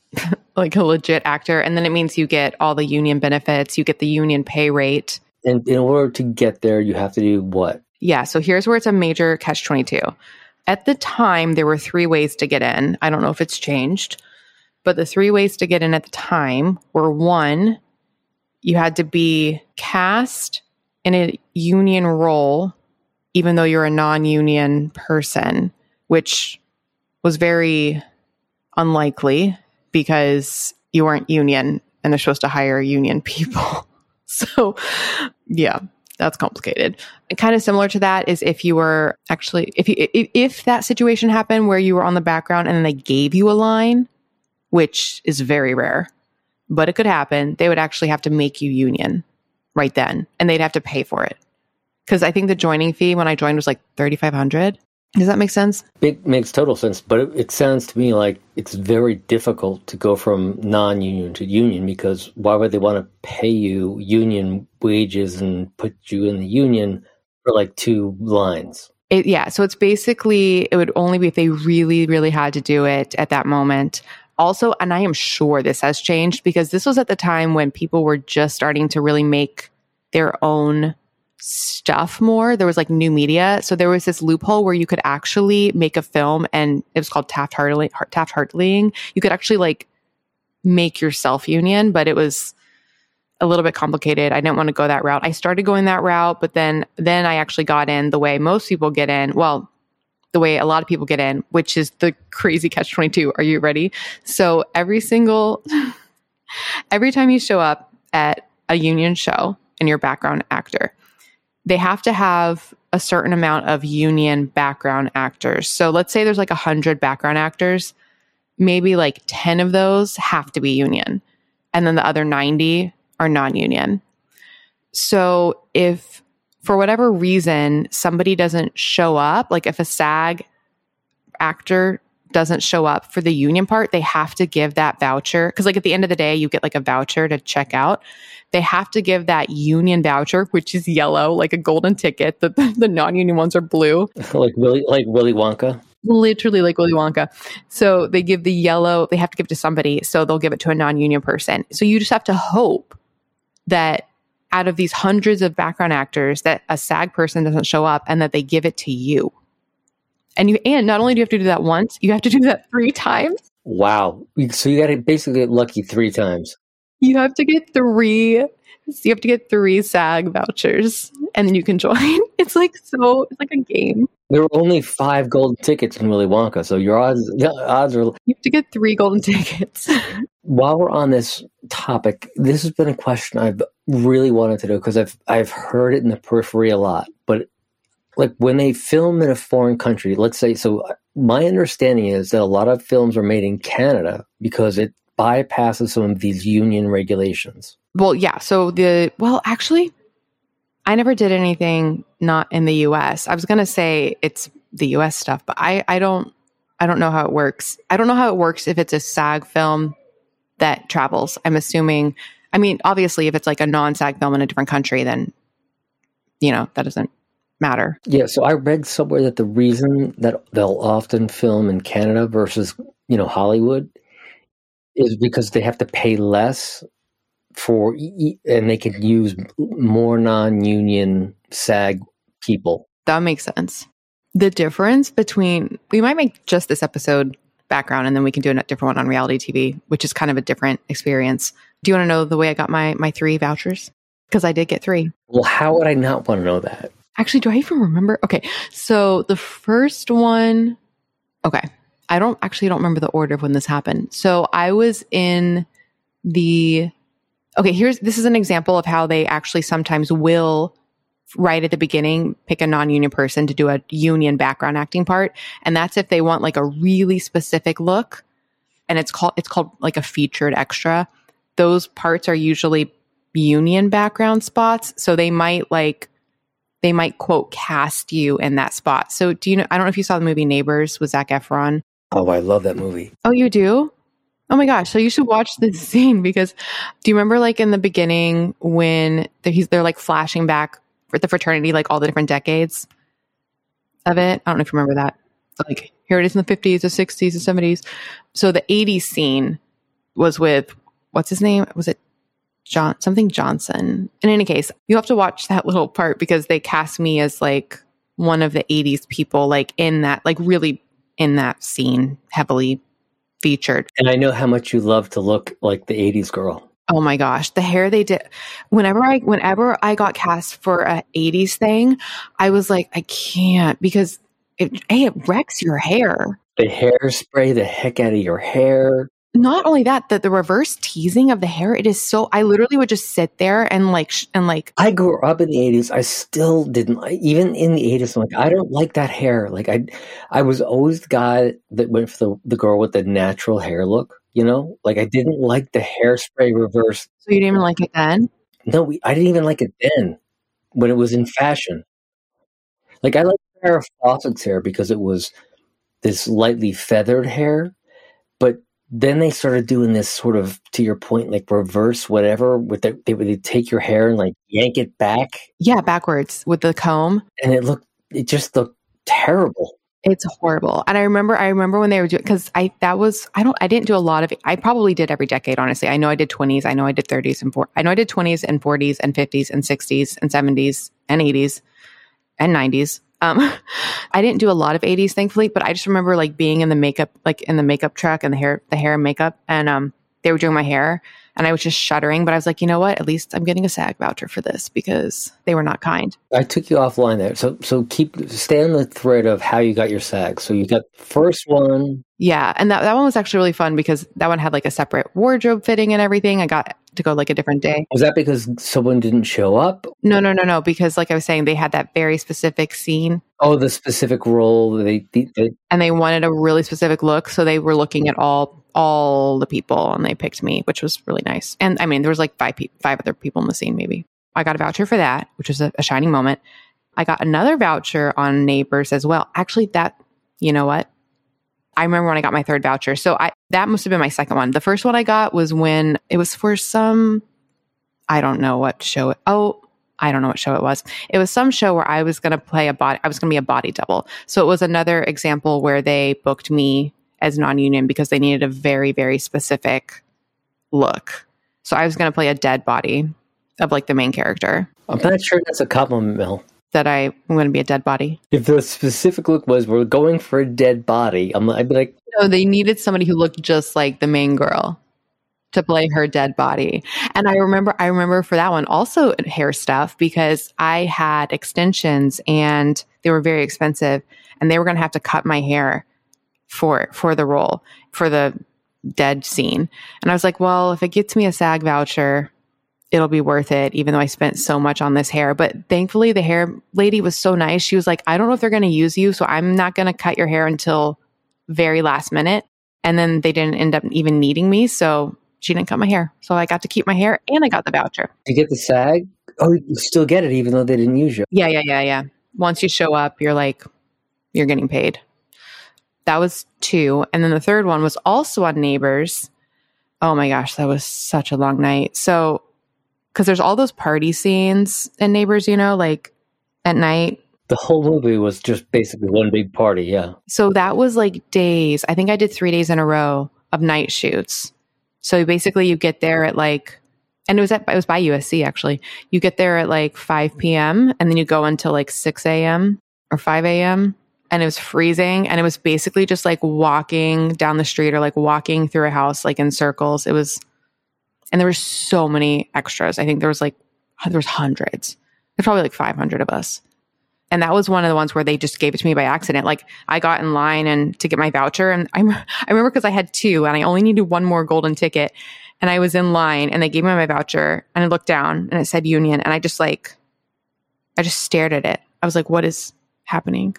[SPEAKER 1] legit actor, and then it means you get all the union benefits, you get the union pay rate.
[SPEAKER 2] And in order to get there, you have to do what?
[SPEAKER 1] Yeah, so here's where it's a major catch-22. At the time, there were 3 ways to get in. I don't know if it's changed, but the 3 ways to get in at the time were 1, you had to be cast in a union role, even though you're a non-union person, which was very unlikely because you weren't union and they're supposed to hire union people. So, yeah. That's complicated. And kind of similar to that is if you were actually, if that situation happened where you were on the background and then they gave you a line, which is very rare, but it could happen, they would actually have to make you union right then, and they'd have to pay for it. Because I think the joining fee when I joined was like $3,500. Does that make sense?
[SPEAKER 2] It makes total sense, but it sounds to me like it's very difficult to go from non-union to union, because why would they want to pay you union wages and put you in the union for like 2 lines?
[SPEAKER 1] So it's basically, it would only be if they really, really had to do it at that moment. also, and I am sure this has changed because this was at the time when people were just starting to really make their own stuff more. There was like new media. So there was this loophole where you could actually make a film, and it was called Taft-Hartleying. You could actually like make your self-union, but it was a little bit complicated. I didn't want to go that route. I started going that route, but then I actually got in the way most people get in. Well, the way a lot of people get in, which is the crazy catch-22. Are you ready? So every time you show up at a union show and you're a background actor, they have to have a certain amount of union background actors. So let's say there's like 100 background actors. Maybe like 10 of those have to be union. And then the other 90 are non-union. So if for whatever reason somebody doesn't show up, like if a SAG actor doesn't show up for the union part, they have to give that voucher. Because like at the end of the day, you get like a voucher to check out. They have to give that union voucher, which is yellow, like a golden ticket. The non-union ones are blue.
[SPEAKER 2] like Willy Wonka.
[SPEAKER 1] Literally like Willy Wonka. So they give the yellow, they have to give it to somebody. So they'll give it to a non-union person. So you just have to hope that out of these hundreds of background actors that a SAG person doesn't show up and that they give it to you. And not only do you have to do that once, you have to do that 3 times.
[SPEAKER 2] Wow. So you got to basically get lucky 3 times.
[SPEAKER 1] You have to get 3 SAG vouchers and then you can join. It's like a game.
[SPEAKER 2] There were only 5 golden tickets in Willy Wonka, so your odds are...
[SPEAKER 1] You have to get 3 golden tickets.
[SPEAKER 2] While we're on this topic, this has been a question I've really wanted to know because I've heard it in the periphery a lot. But like when they film in a foreign country, let's say, so my understanding is that a lot of films are made in Canada because it bypasses some of these union regulations.
[SPEAKER 1] Well, yeah. So actually, I never did anything not in the US. I was going to say it's the US stuff, but I don't know how it works. I don't know how it works if it's a SAG film that travels. I'm assuming, I mean, obviously if it's like a non-SAG film in a different country, then, that doesn't matter.
[SPEAKER 2] Yeah. So I read somewhere that the reason that they'll often film in Canada versus, Hollywood is because they have to pay less and they can use more non-union SAG people.
[SPEAKER 1] That makes sense. The difference between, we might make just this episode background and then we can do a different one on reality TV, which is kind of a different experience. Do you want to know the way I got my 3 vouchers? Because I did get 3.
[SPEAKER 2] Well, how would I not want to know that?
[SPEAKER 1] Actually, do I even remember? Okay. So the first one, okay. I don't remember the order of when this happened. So I was in this is an example of how they actually sometimes will, right at the beginning, pick a non-union person to do a union background acting part. And that's if they want like a really specific look. And it's called like a featured extra. Those parts are usually union background spots. So they might quote cast you in that spot. So I don't know if you saw the movie Neighbors with Zac Efron.
[SPEAKER 2] Oh, I love that movie.
[SPEAKER 1] Oh, you do? Oh my gosh. So you should watch this scene because do you remember like in the beginning when they're like flashing back for the fraternity, like all the different decades of it? I don't know if you remember that. Like here it is in the 50s, the 60s, the 70s. So the 80s scene was with, what's his name? Was it something Johnson? In any case, you have to watch that little part because they cast me as like one of the 80s people, like in that, like really in that scene, heavily featured.
[SPEAKER 2] And I know how much you love to look like the 80s girl.
[SPEAKER 1] Oh my gosh, the hair they did. Whenever I got cast for a 80s thing, I was like, I can't because it wrecks your hair.
[SPEAKER 2] The hairspray the heck out of your hair.
[SPEAKER 1] Not only that, the reverse teasing of the hair, it is so, I literally would just sit there and like.
[SPEAKER 2] I grew up in the 80s. I still didn't, even in the 80s, I'm like, I don't like that hair. Like I was always the guy that went for the girl with the natural hair look, Like I didn't like the hairspray reverse.
[SPEAKER 1] So you didn't even like it then?
[SPEAKER 2] No, I didn't even like it then when it was in fashion. Like I liked Farrah Fawcett's hair because it was this lightly feathered hair, but then they started doing this sort of, to your point, like reverse whatever. They would take your hair and like yank it back.
[SPEAKER 1] Yeah, backwards with the comb.
[SPEAKER 2] And it just looked terrible.
[SPEAKER 1] It's horrible. And I remember when they were doing, because I didn't do a lot of it. I probably did every decade, honestly. I know I did 20s. I know I did 30s I know I did 20s and 40s and 50s and 60s and 70s and 80s and 90s. I didn't do a lot of 80s, thankfully, but I just remember like being in the makeup truck and the hair and makeup, and they were doing my hair, and I was just shuddering. But I was like, you know what? At least I'm getting a SAG voucher for this because they were not kind.
[SPEAKER 2] I took you offline there, so stay on the thread of how you got your SAG. So you got the first one.
[SPEAKER 1] Yeah, and that one was actually really fun because that one had like a separate wardrobe fitting and everything. I got to go like a different day.
[SPEAKER 2] Was that because someone didn't show up?
[SPEAKER 1] No. Because like I was saying, they had that very specific scene.
[SPEAKER 2] Oh, the specific role.
[SPEAKER 1] And they wanted a really specific look. So they were looking at all the people, and they picked me, which was really nice. And I mean, there was like five other people in the scene, maybe. I got a voucher for that, which was a shining moment. I got another voucher on Neighbors as well. Actually, you know what? I remember when I got my third voucher. So that must have been my second one. The first one I got was when it was for I don't know what show it was. It was some show where I was going to be a body double. So it was another example where they booked me as non-union because they needed a very, very specific look. So I was going to play a dead body of like the main character.
[SPEAKER 2] I'm not sure that's a compliment, Mel.
[SPEAKER 1] That I'm going to be a dead body.
[SPEAKER 2] If the specific look was we're going for a dead body, I'd be like,
[SPEAKER 1] no, they needed somebody who looked just like the main girl to play her dead body. And I remember for that one also hair stuff because I had extensions and they were very expensive, and they were going to have to cut my hair for the role, for the dead scene. And I was like, well, if it gets me a SAG voucher, it'll be worth it, even though I spent so much on this hair. But thankfully, the hair lady was so nice. She was like, I don't know if they're going to use you, so I'm not going to cut your hair until very last minute. And then they didn't end up even needing me, so she didn't cut my hair. So I got to keep my hair, and I got the voucher.
[SPEAKER 2] You get the SAG? Oh, you still get it, even though they didn't use you.
[SPEAKER 1] Yeah. Once you show up, you're getting paid. That was 2. And then the third one was also on Neighbors. Oh my gosh, that was such a long night. So, because there's all those party scenes in Neighbors, like at night.
[SPEAKER 2] The whole movie was just basically one big party, yeah.
[SPEAKER 1] So that was like days. I think I did 3 days in a row of night shoots. So basically you get there at and it was by USC actually. You get there at 5 p.m. and then you go until 6 a.m. or 5 a.m. and it was freezing, and it was basically just walking down the street or walking through a house in circles. It was, and there were so many extras. I think there was hundreds. There's probably 500 of us. And that was one of the ones where they just gave it to me by accident. I got in line to get my voucher, and I remember because I had 2 and I only needed 1 more golden ticket, and I was in line and they gave me my voucher, and I looked down and it said union, and I just stared at it. I was like, what is happening?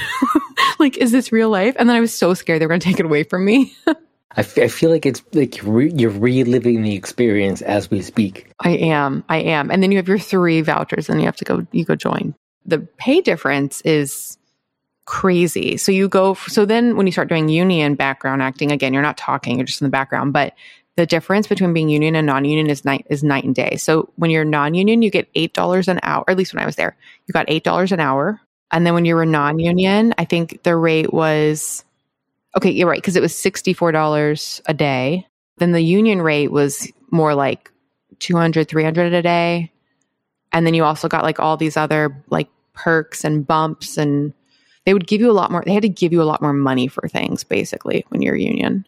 [SPEAKER 1] Is this real life? And then I was so scared they were going to take it away from me.
[SPEAKER 2] I feel like it's you're reliving the experience as we speak.
[SPEAKER 1] I am. And then you have your 3 vouchers, and you go join. The pay difference is crazy. So then when you start doing union background acting, again, you're not talking, you're just in the background, but the difference between being union and non-union is night and day. So when you're non-union, you get $8 an hour, or at least when I was there, you got $8 an hour. And then when you were non-union, I think the rate was, okay, you're right, because it was $64 a day. Then the union rate was more like $200, $300 a day. And then you also got all these other perks and bumps, and they would give you a lot more. They had to give you a lot more money for things, basically, when you're union.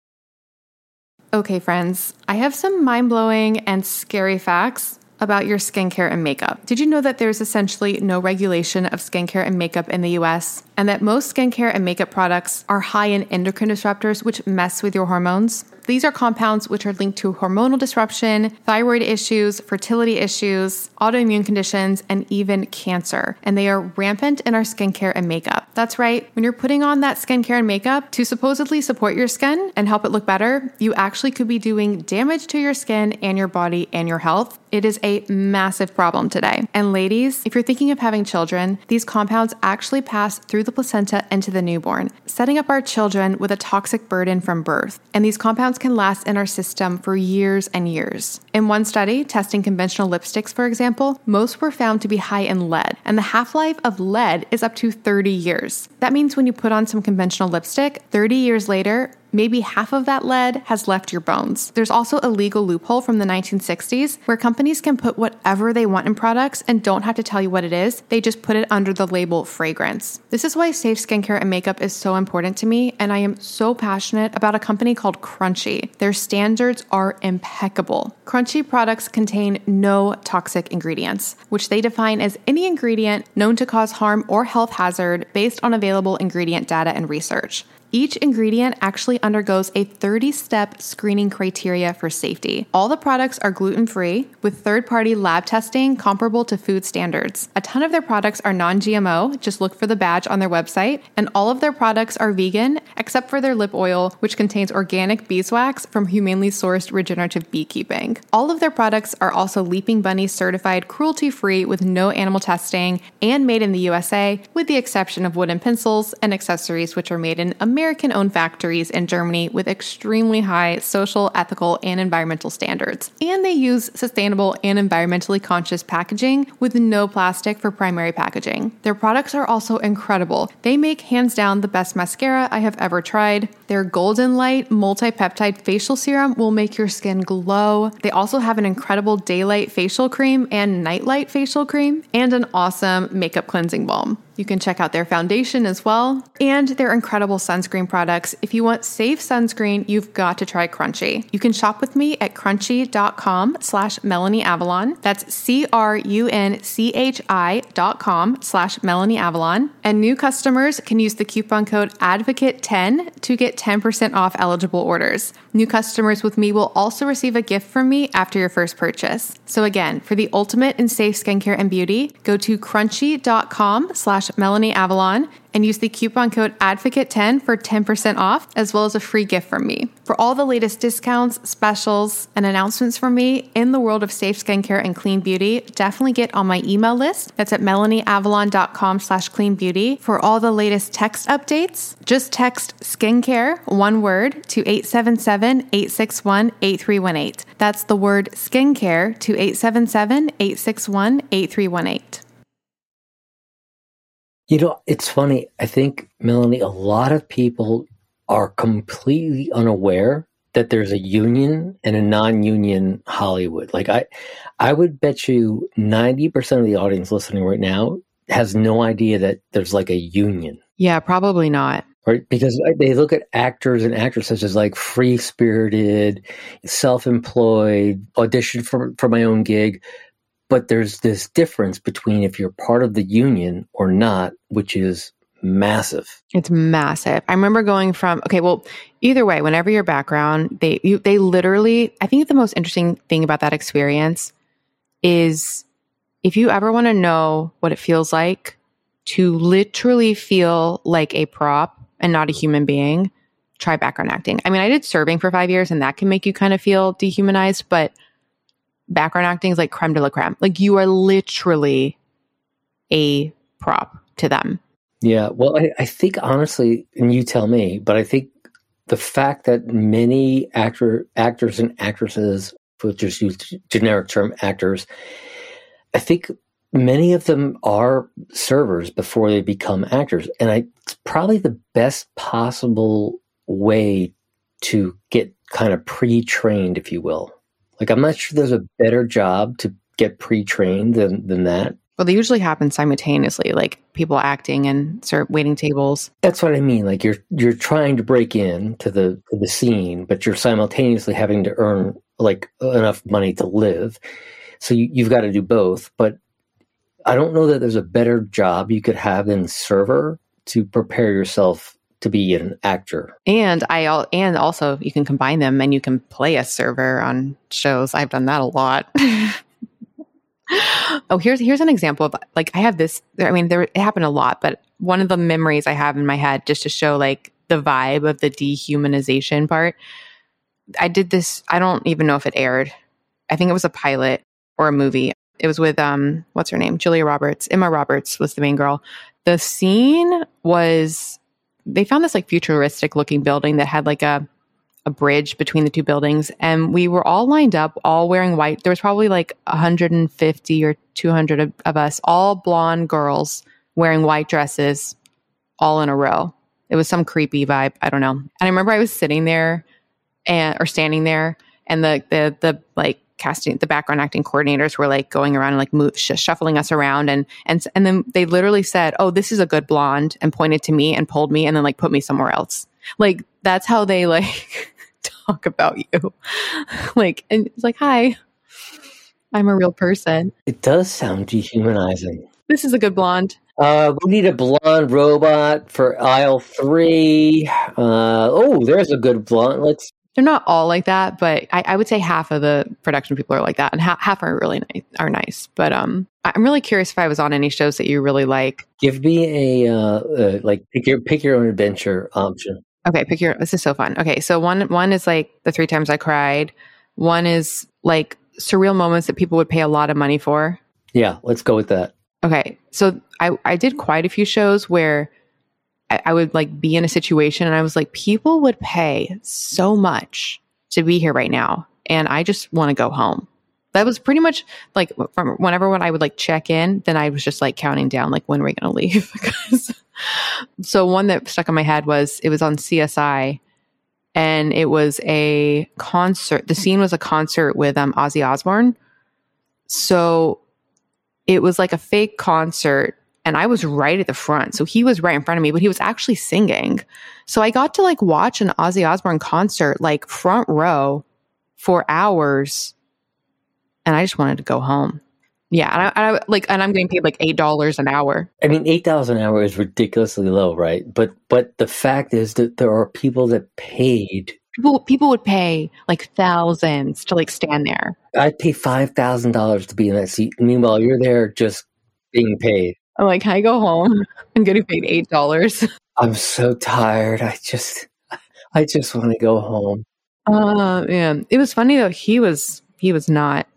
[SPEAKER 1] Okay, friends, I have some mind-blowing and scary facts about your skincare and makeup. Did you know that there's essentially no regulation of skincare and makeup in the US, and that most skincare and makeup products are high in endocrine disruptors which mess with your hormones? These are compounds which are linked to hormonal disruption, thyroid issues, fertility issues, autoimmune conditions, and even cancer. And they are rampant in our skincare and makeup. That's right. When you're putting on that skincare and makeup to supposedly support your skin and help it look better, you actually could be doing damage to your skin and your body and your health. It is a massive problem today. And ladies, if you're thinking of having children, these compounds actually pass through the placenta into the newborn, setting up our children with a toxic burden from birth. And these compounds can last in our system for years and years. In one study, testing conventional lipsticks, for example, most were found to be high in lead, and the half-life of lead is up to 30 years. That means when you put on some conventional lipstick, 30 years later, maybe half of that lead has left your bones. There's also a legal loophole from the 1960s where companies can put whatever they want in products and don't have to tell you what it is. They just put it under the label fragrance. This is why safe skincare and makeup is so important to me, and I am so passionate about a company called Crunchy. Their standards are impeccable. Crunchy products contain no toxic ingredients, which they define as any ingredient known to cause harm or health hazard based on available ingredient data and research. Each ingredient actually undergoes a 30-step screening criteria for safety. All the products are gluten-free with third-party lab testing comparable to food standards. A ton of their products are non-GMO, just look for the badge on their website, and all of their products are vegan except for their lip oil, which contains organic beeswax from humanely sourced regenerative beekeeping. All of their products are also Leaping Bunny certified cruelty-free with no animal testing and made in the USA, with the exception of wooden pencils and accessories which are made in American-owned factories in Germany with extremely high social, ethical, and environmental standards. And they use sustainable and environmentally conscious packaging with no plastic for primary packaging. Their products are also incredible. They make hands down the best mascara I have ever tried. Their Golden Light multi-peptide facial serum will make your skin glow. They also have an incredible daylight facial cream and nightlight facial cream, and an awesome makeup cleansing balm. You can check out their foundation as well, and their incredible sunscreen products. If you want safe sunscreen, you've got to try Crunchy. You can shop with me at crunchy.com/MelanieAvalon. That's CRUNCHI.com/MelanieAvalon. And new customers can use the coupon code ADVOCATE10 to get 10% off eligible orders. New customers with me will also receive a gift from me after your first purchase. So again, for the ultimate in safe skincare and beauty, go to crunchy.com/MelanieAvalon and use the coupon code ADVOCATE10 for 10% off, as well as a free gift from me. For all the latest discounts, specials, and announcements from me in the world of safe skincare and clean beauty, definitely get on my email list. That's at melanieavalon.com/cleanbeauty. For all the latest text updates, just text skincare, one word, to 877-861-8318. That's the word skincare to 877-861-8318.
[SPEAKER 2] You know, it's funny. I think, Melanie, a lot of people are completely unaware that there's a union and a non-union Hollywood. Like I would bet you 90% of the audience listening right now has no idea that there's like a union.
[SPEAKER 1] Yeah, probably not.
[SPEAKER 2] Right? Because they look at actors and actresses as like free-spirited, self-employed, audition for my own gig. But there's this difference between if you're part of the union or not, which is massive.
[SPEAKER 1] It's massive. I remember going from, either way, whenever your background, they literally, I think the most interesting thing about that experience is if you ever want to know what it feels like to literally feel like a prop and not a human being, try background acting. I mean, I did serving for 5 years and that can make you kind of feel dehumanized, but background acting is like creme de la creme. Like you are literally a prop to them.
[SPEAKER 2] Yeah. Well, I think honestly, and you tell me, but I think the fact that many actors and actresses, we'll just use generic term actors, I think many of them are servers before they become actors. And it's probably the best possible way to get kind of pre-trained, if you will. Like, I'm not sure there's a better job to get pre-trained than that.
[SPEAKER 1] Well, they usually happen simultaneously, like people acting and waiting tables.
[SPEAKER 2] That's what I mean. Like you're trying to break in to the scene, but you're simultaneously having to earn like enough money to live. So you've got to do both. But I don't know that there's a better job you could have than server to prepare yourself to be an actor.
[SPEAKER 1] And also you can combine them and you can play a server on shows. I've done that a lot. Oh, here's an example of like, I have this, I mean, it happened a lot, but one of the memories I have in my head just to show like the vibe of the dehumanization part. I did this, I don't even know if it aired. I think it was a pilot or a movie. It was with, what's her name? Julia Roberts. Emma Roberts was the main girl. The scene was, they found this like futuristic looking building that had like a bridge between the two buildings. And we were all lined up, all wearing white. There was probably like 150 or 200 of us, all blonde girls wearing white dresses, all in a row. It was some creepy vibe. I don't know. And I remember I was sitting there or standing there, and the like casting, the background acting coordinators were like going around and like shuffling us around. And then they literally said, "Oh, this is a good blonde," and pointed to me and pulled me and then like put me somewhere else. Like, that's how they like talk about you. Like, and it's like, "Hi, I'm a real person."
[SPEAKER 2] It does sound dehumanizing.
[SPEAKER 1] This is a good blonde.
[SPEAKER 2] We need a blonde robot for aisle 3. There's a good blonde.
[SPEAKER 1] They're not all like that, but I would say half of the production people are like that, and half are really nice. But I'm really curious if I was on any shows that you really like.
[SPEAKER 2] Give me a pick your own adventure option.
[SPEAKER 1] Okay, this is so fun. Okay, so one is like the 3 times I cried. One is like surreal moments that people would pay a lot of money for.
[SPEAKER 2] Yeah, let's go with that.
[SPEAKER 1] Okay, so I did quite a few shows where I would like be in a situation and I was like, people would pay so much to be here right now, and I just want to go home. That was pretty much like from when I would like check in, then I was just like counting down, like, when are we going to leave? So one that stuck in my head was, it was on CSI, and it was a concert. The scene was a concert with Ozzy Osbourne. So it was like a fake concert, and I was right at the front. So he was right in front of me, but he was actually singing. So I got to like watch an Ozzy Osbourne concert, like front row for hours. And I just wanted to go home. Yeah. And I'm getting paid like $8 an hour.
[SPEAKER 2] I mean, $8 an hour is ridiculously low, right? But the fact is that there are people that paid.
[SPEAKER 1] People would pay like thousands to like stand there.
[SPEAKER 2] I'd pay $5,000 to be in that seat. Meanwhile, you're there just being paid.
[SPEAKER 1] I'm like, can I go home? I'm getting paid $8.
[SPEAKER 2] I'm so tired. I just want to go home.
[SPEAKER 1] Yeah. It was funny though. He was not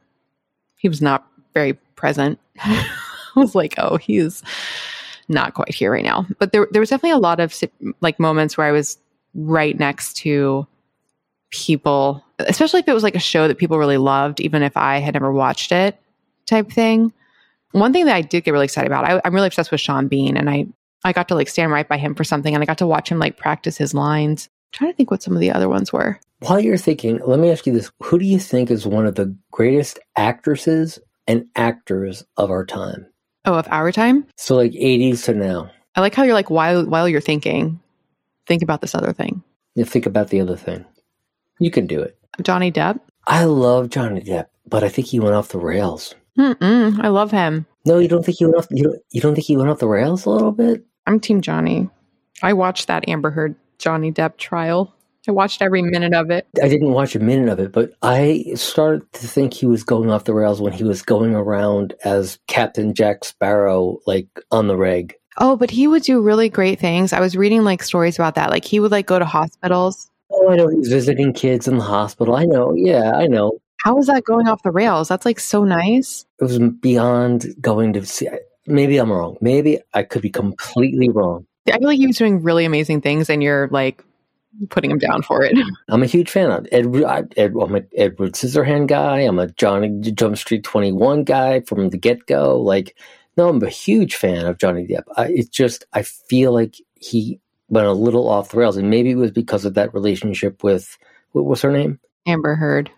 [SPEAKER 1] very present. I was like, oh, he's not quite here right now. But there was definitely a lot of like moments where I was right next to people, especially if it was like a show that people really loved, even if I had never watched it, type thing. One thing that I did get really excited about, I'm really obsessed with Sean Bean, and I got to like stand right by him for something, and I got to watch him like practice his lines. I'm trying to think what some of the other ones were.
[SPEAKER 2] While you're thinking, let me ask you this. Who do you think is one of the greatest actresses and actors of our time?
[SPEAKER 1] Oh, of our time?
[SPEAKER 2] So like 80s to now.
[SPEAKER 1] I like how you're like, while you're thinking, think about this other thing.
[SPEAKER 2] You think about the other thing. You can do it.
[SPEAKER 1] Johnny Depp?
[SPEAKER 2] I love Johnny Depp, but I think he went off the rails.
[SPEAKER 1] I love him.
[SPEAKER 2] No, you don't think he went off? You don't think he went off the rails a little bit?
[SPEAKER 1] I'm Team Johnny. I watched that Amber Heard Johnny Depp trial. I watched every minute of it.
[SPEAKER 2] I didn't watch a minute of it, but I started to think he was going off the rails when he was going around as Captain Jack Sparrow, like on the reg.
[SPEAKER 1] Oh, but he would do really great things. I was reading like stories about that. Like he would like go to hospitals.
[SPEAKER 2] Oh, I know. He's visiting kids in the hospital. I know. Yeah, I know.
[SPEAKER 1] How is that going off the rails? That's like so nice.
[SPEAKER 2] It was beyond going to see. Maybe I'm wrong. Maybe I could be completely wrong.
[SPEAKER 1] I feel like he was doing really amazing things, and you're like putting him down for it.
[SPEAKER 2] I'm a huge fan of Edward. I'm an Edward Scissorhand guy. I'm a Johnny Jump Street 21 guy from the get-go. Like, no, I'm a huge fan of Johnny Depp. I feel like he went a little off the rails, and maybe it was because of that relationship with, what was her name?
[SPEAKER 1] Amber Heard.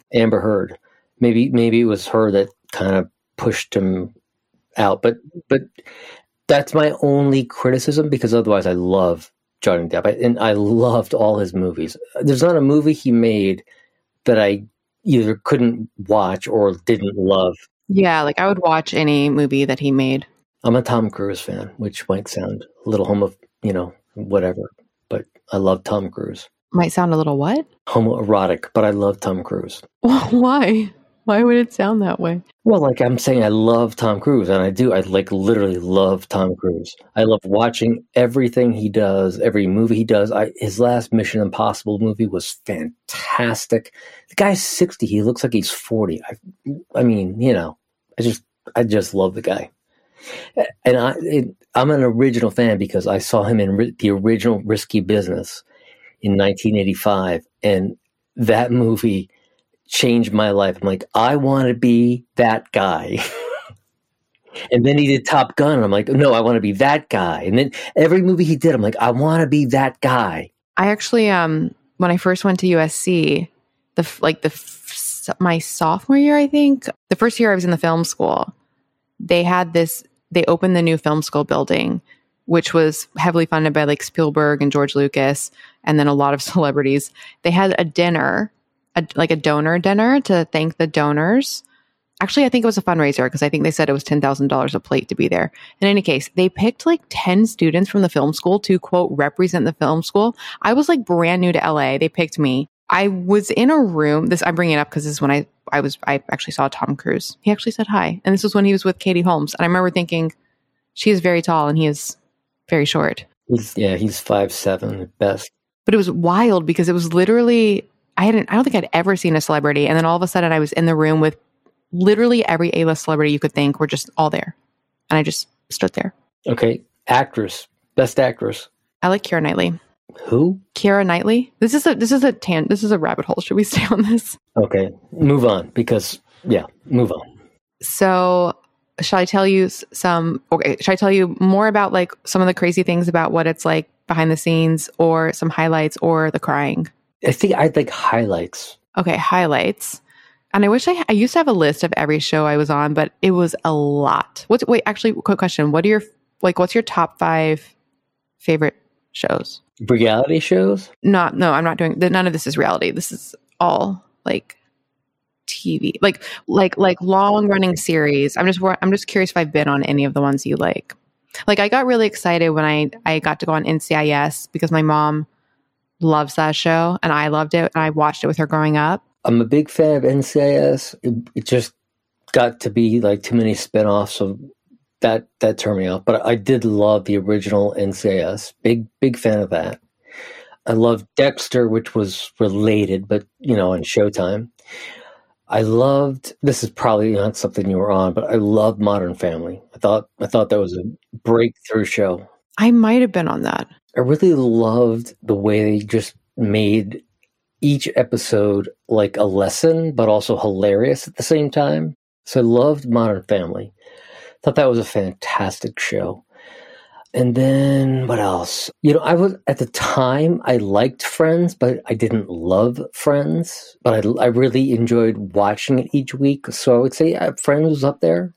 [SPEAKER 2] Maybe it was her that kind of pushed him out. But that's my only criticism, because otherwise I love Johnny Depp, and I loved all his movies. There's not a movie he made that I either couldn't watch or didn't love.
[SPEAKER 1] Yeah, like I would watch any movie that he made.
[SPEAKER 2] I'm a Tom Cruise fan, which might sound a little whatever, but I love Tom Cruise.
[SPEAKER 1] Might sound a little what?
[SPEAKER 2] Homoerotic, but I love Tom Cruise.
[SPEAKER 1] Why? Why would it sound that way?
[SPEAKER 2] Well, like I'm saying, I love Tom Cruise, and I do. I like literally love Tom Cruise. I love watching everything he does, every movie he does. His last Mission Impossible movie was fantastic. The guy's 60. He looks like he's 40. I mean, I just I just love the guy. And I'm an original fan because I saw him in the original Risky Business in 1985. And that movie changed my life. I'm like, I want to be that guy. And then he did Top Gun. And I'm like, no, I want to be that guy. And then every movie he did, I'm like, I want to be that guy.
[SPEAKER 1] I actually, when I first went to USC, my sophomore year, I think, the first year I was in the film school, they opened the new film school building, which was heavily funded by like Spielberg and George Lucas, and then a lot of celebrities. They had a dinner, like a donor dinner to thank the donors. Actually, I think it was a fundraiser because I think they said it was $10,000 a plate to be there. In any case, they picked like 10 students from the film school to, quote, represent the film school. I was like brand new to LA. They picked me. I was in a room. I'm bringing it up because this is when I actually saw Tom Cruise. He actually said hi. And this was when he was with Katie Holmes. And I remember thinking, she is very tall and he is very short.
[SPEAKER 2] He's 5'7" at best.
[SPEAKER 1] But it was wild because it was literally, I don't think I'd ever seen a celebrity. And then all of a sudden I was in the room with literally every A-list celebrity you could think were just all there. And I just stood there.
[SPEAKER 2] Okay. Actress. Best actress.
[SPEAKER 1] I like Keira Knightley.
[SPEAKER 2] Who?
[SPEAKER 1] Keira Knightlly. This is a rabbit hole. Should we stay on this?
[SPEAKER 2] Okay. Move on move on.
[SPEAKER 1] So should I tell you more about like some of the crazy things about what it's like behind the scenes, or some highlights, or the crying?
[SPEAKER 2] I think I'd like highlights.
[SPEAKER 1] Okay. Highlights. And I wish I used to have a list of every show I was on, but it was a lot. Actually, quick question. What's your top 5 favorite shows?
[SPEAKER 2] Reality shows?
[SPEAKER 1] No, I'm not doing, none of this is reality. This is all like TV, like long running series. I'm just curious if I've been on any of the ones you like. Like I got really excited when I got to go on NCIS because my mom loves that show and I loved it and I watched it with her growing up.
[SPEAKER 2] I'm a big fan of NCIS. It just got to be like too many spinoffs, so that turned me off. But I did love the original NCIS. Big fan of that. I loved Dexter, which was related, but on Showtime. I loved, this is probably not something you were on, but I loved Modern Family. I thought that was a breakthrough show.
[SPEAKER 1] I might have been on that.
[SPEAKER 2] I really loved the way they just made each episode like a lesson, but also hilarious at the same time. So I loved Modern Family. Thought that was a fantastic show. And then what else? I was, at the time, I liked Friends, but I didn't love Friends. But I really enjoyed watching it each week. So I would say Friends was up there.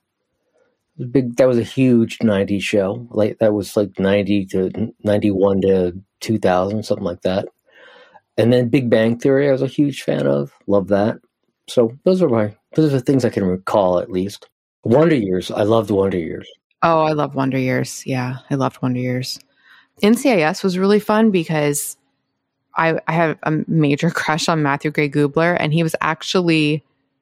[SPEAKER 2] That was a huge 90s show. Like that was like 90 to 91 to 2000, something like that. And then Big Bang Theory, I was a huge fan of. Love that. So those are the things I can recall, at least. Wonder Years. I loved Wonder Years.
[SPEAKER 1] Oh, I love Wonder Years. Yeah, I loved Wonder Years. NCIS was really fun because I have a major crush on Matthew Gray Gubler, and he was actually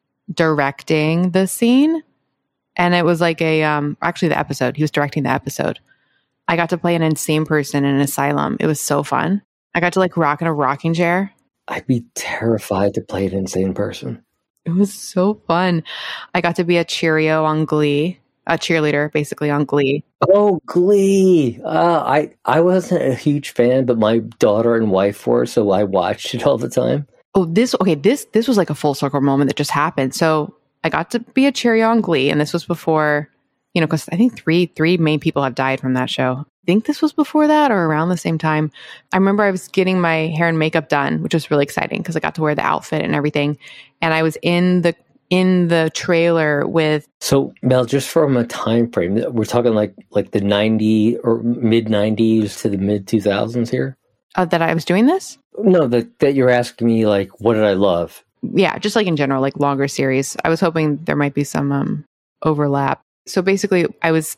[SPEAKER 1] directing the scene. And it was like actually the episode. He was directing the episode. I got to play an insane person in an asylum. It was so fun. I got to like rock in a rocking chair.
[SPEAKER 2] I'd be terrified to play an insane person.
[SPEAKER 1] It was so fun. I got to be a Cheerio on Glee, a cheerleader basically on Glee.
[SPEAKER 2] Oh, Glee. I wasn't a huge fan, but my daughter and wife were, so I watched it all the time.
[SPEAKER 1] Oh, this was like a full circle moment that just happened. So I got to be a Cheerio on Glee, and this was before, because I think three main people have died from that show. I think this was before that or around the same time. I remember I was getting my hair and makeup done, which was really exciting because I got to wear the outfit and everything. And I was in the trailer with. So
[SPEAKER 2] Mel, just from a time frame, we're talking like the 90s or mid 90s to the mid 2000s here.
[SPEAKER 1] That I was doing this?
[SPEAKER 2] No, that you're asking me like, what did I love?
[SPEAKER 1] Yeah, just like in general, like longer series. I was hoping there might be some overlap. So basically, I was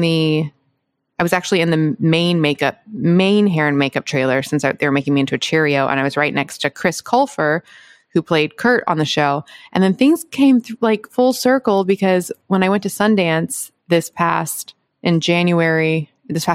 [SPEAKER 1] actually in the main hair and makeup trailer since they were making me into a Cheerio, and I was right next to Chris Colfer, who played Kurt on the show. And then things came like full circle because when I went to Sundance this past January,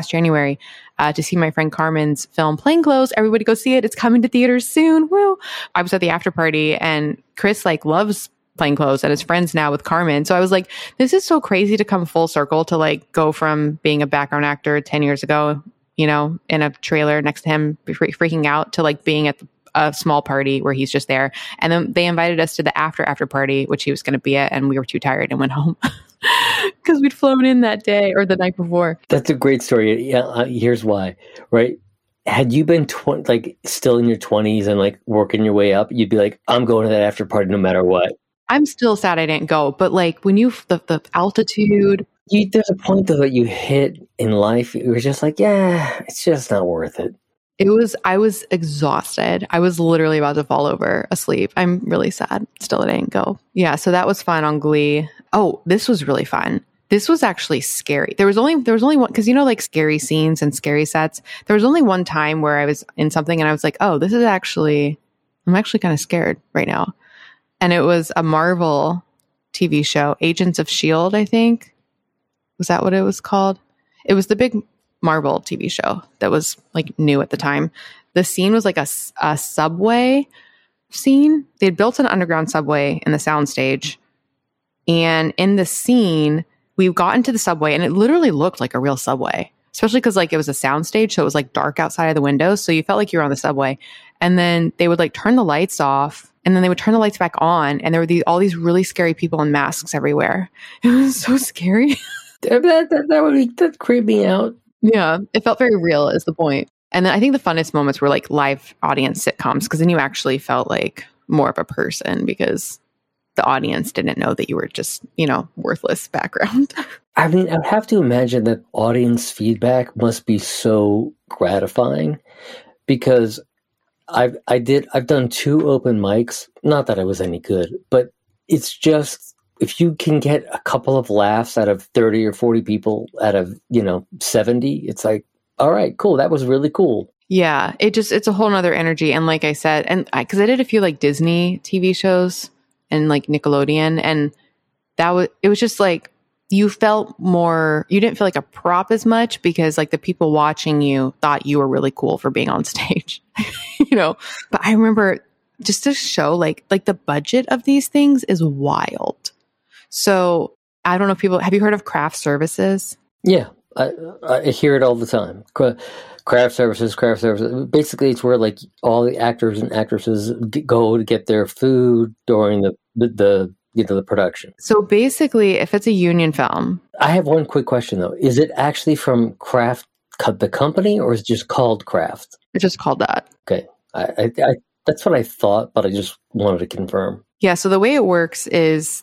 [SPEAKER 1] to see my friend Carmen's film Plainclothes, everybody go see it. It's coming to theaters soon. Woo! I was at the after party, and Chris like loves plainclothes and is friends now with Carmen. So I was like, this is so crazy to come full circle to like go from being a background actor 10 years ago, in a trailer next to him freaking out to like being at a small party where he's just there. And then they invited us to the after party, which he was going to be at. And we were too tired and went home because we'd flown in that day or the night before.
[SPEAKER 2] That's a great story. Yeah, here's why, right? Had you been still in your 20s and like working your way up, you'd be like, I'm going to that after party no matter what.
[SPEAKER 1] I'm still sad I didn't go, but like when the altitude,
[SPEAKER 2] there's a point though that you hit in life. You're just like, yeah, it's just not worth it.
[SPEAKER 1] I was exhausted. I was literally about to fall over asleep. I'm really sad still I didn't go. Yeah, so that was fun on Glee. Oh, this was really fun. This was actually scary. There was only one, because like scary scenes and scary sets. There was only one time where I was in something and I was like, oh, I'm actually kind of scared right now. And it was a Marvel TV show, Agents of S.H.I.E.L.D., I think. Was that what it was called? It was the big Marvel TV show that was like new at the time. The scene was like a subway scene. They'd built an underground subway in the soundstage. And in the scene, we got into the subway and it literally looked like a real subway, especially because like it was a soundstage. So it was like dark outside of the windows. So you felt like you were on the subway. And then they would like turn the lights off and then they would turn the lights back on. And there were all these really scary people in masks everywhere. It was so scary.
[SPEAKER 2] That creeped me out.
[SPEAKER 1] Yeah, it felt very real is the point. And then I think the funnest moments were like live audience sitcoms, because then you actually felt like more of a person because the audience didn't know that you were just, worthless background.
[SPEAKER 2] I mean, I would have to imagine that audience feedback must be so gratifying, because I've done 2 open mics. Not that I was any good, but it's just, if you can get a couple of laughs out of 30 or 40 people out of, 70, it's like, all right, cool. That was really cool.
[SPEAKER 1] Yeah. It's a whole nother energy. And like I said, and because I did a few like Disney TV shows and like Nickelodeon, and it was just like, you didn't feel like a prop as much because like the people watching you thought you were really cool for being on stage, but I remember just to show like the budget of these things is wild. So I don't know if have you heard of craft services?
[SPEAKER 2] Yeah. I hear it all the time. Craft services. Basically, it's where like all the actors and actresses go to get their food during the production.
[SPEAKER 1] So basically, if it's a union film,
[SPEAKER 2] I have one quick question though: is it actually from Kraft, the company, or is it just called Kraft?
[SPEAKER 1] It's just called that.
[SPEAKER 2] Okay, I that's what I thought, but I just wanted to confirm.
[SPEAKER 1] Yeah. So the way it works is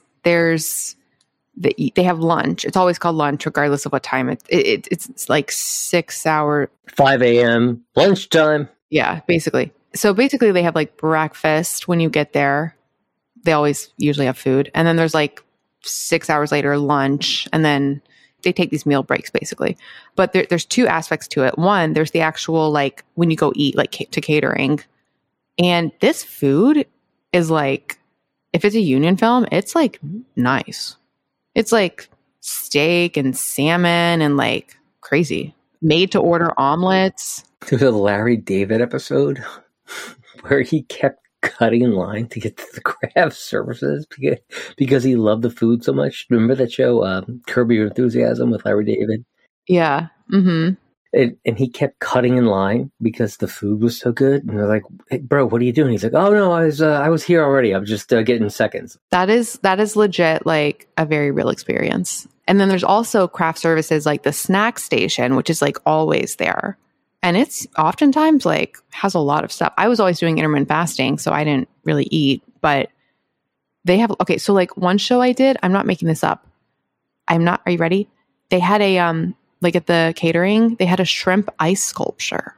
[SPEAKER 1] they have lunch. It's always called lunch, regardless of what time. It's like 6 hour,
[SPEAKER 2] 5 a.m. lunchtime.
[SPEAKER 1] Yeah, basically. So basically, they have like breakfast when you get there. They always usually have food, and then there's like 6 hours later lunch, and then they take these meal breaks basically. But there's 2 aspects to it. One, there's the actual like when you go eat like to catering, and this food is like, if it's a union film, it's like nice. It's like steak and salmon and like crazy. Made to order omelets.
[SPEAKER 2] There was a Larry David episode where he kept cutting in line to get to the craft services because he loved the food so much. Remember that show, Curb Your Enthusiasm with Larry David?
[SPEAKER 1] Yeah. Mm-hmm.
[SPEAKER 2] And he kept cutting in line because the food was so good. And they're like, hey, bro, what are you doing? He's like, oh, no, I was here already. I'm just getting seconds.
[SPEAKER 1] That is legit like a very real experience. And then there's also craft services like the snack station, which is like always there. And it's oftentimes like has a lot of stuff. I was always doing intermittent fasting, so I didn't really eat. But they have, okay, so like one show I did, I'm not making this up. Are you ready? They had a, like at the catering, they had a shrimp ice sculpture.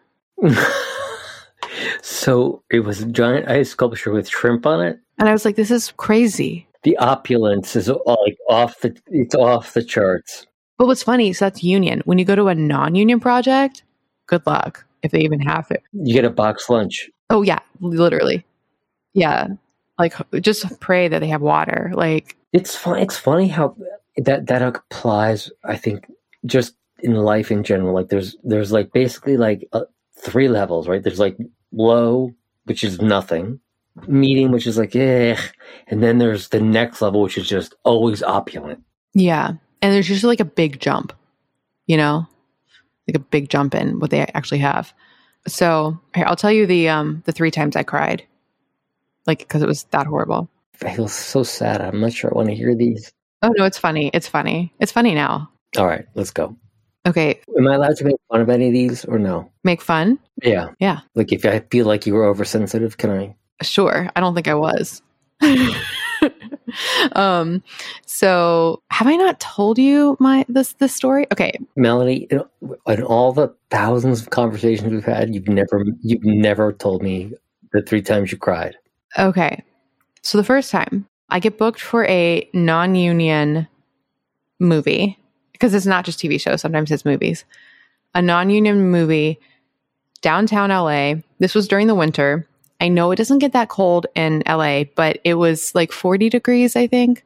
[SPEAKER 2] So it was a giant ice sculpture with shrimp on it?
[SPEAKER 1] And I was like, this is crazy.
[SPEAKER 2] The opulence is like off the charts.
[SPEAKER 1] But what's funny, so that's union. When you go to a non-union project, good luck if they even have it.
[SPEAKER 2] You get a box lunch.
[SPEAKER 1] Oh yeah, literally. Yeah. Like just pray that they have water. Like
[SPEAKER 2] it's funny how that applies, I think, just in life in general. Like there's like basically like 3 levels, right? There's like low, which is nothing, medium, which is like, eh. And then there's the next level, which is just always opulent.
[SPEAKER 1] Yeah. And there's usually like a big jump, you know, like a big jump in what they actually have. So here, I'll tell you the 3 times I cried, like, because it was that horrible.
[SPEAKER 2] I feel so sad. I'm not sure I want to hear these.
[SPEAKER 1] Oh, no, it's funny. It's funny. It's funny now.
[SPEAKER 2] All right, let's go.
[SPEAKER 1] Okay.
[SPEAKER 2] Am I allowed to make fun of any of these or no?
[SPEAKER 1] Make fun?
[SPEAKER 2] Yeah.
[SPEAKER 1] Yeah.
[SPEAKER 2] Like if I feel like you were oversensitive, can I?
[SPEAKER 1] Sure. I don't think I was. So have I not told you this story? Okay.
[SPEAKER 2] Melanie, in all the thousands of conversations we've had, you've never told me the 3 times you cried.
[SPEAKER 1] Okay. So the first time I get booked for a non-union movie, because it's not just TV shows, sometimes it's movies. A non-union movie, downtown LA. This was during the winter. I know it doesn't get that cold in LA, but it was like 40 degrees, I think.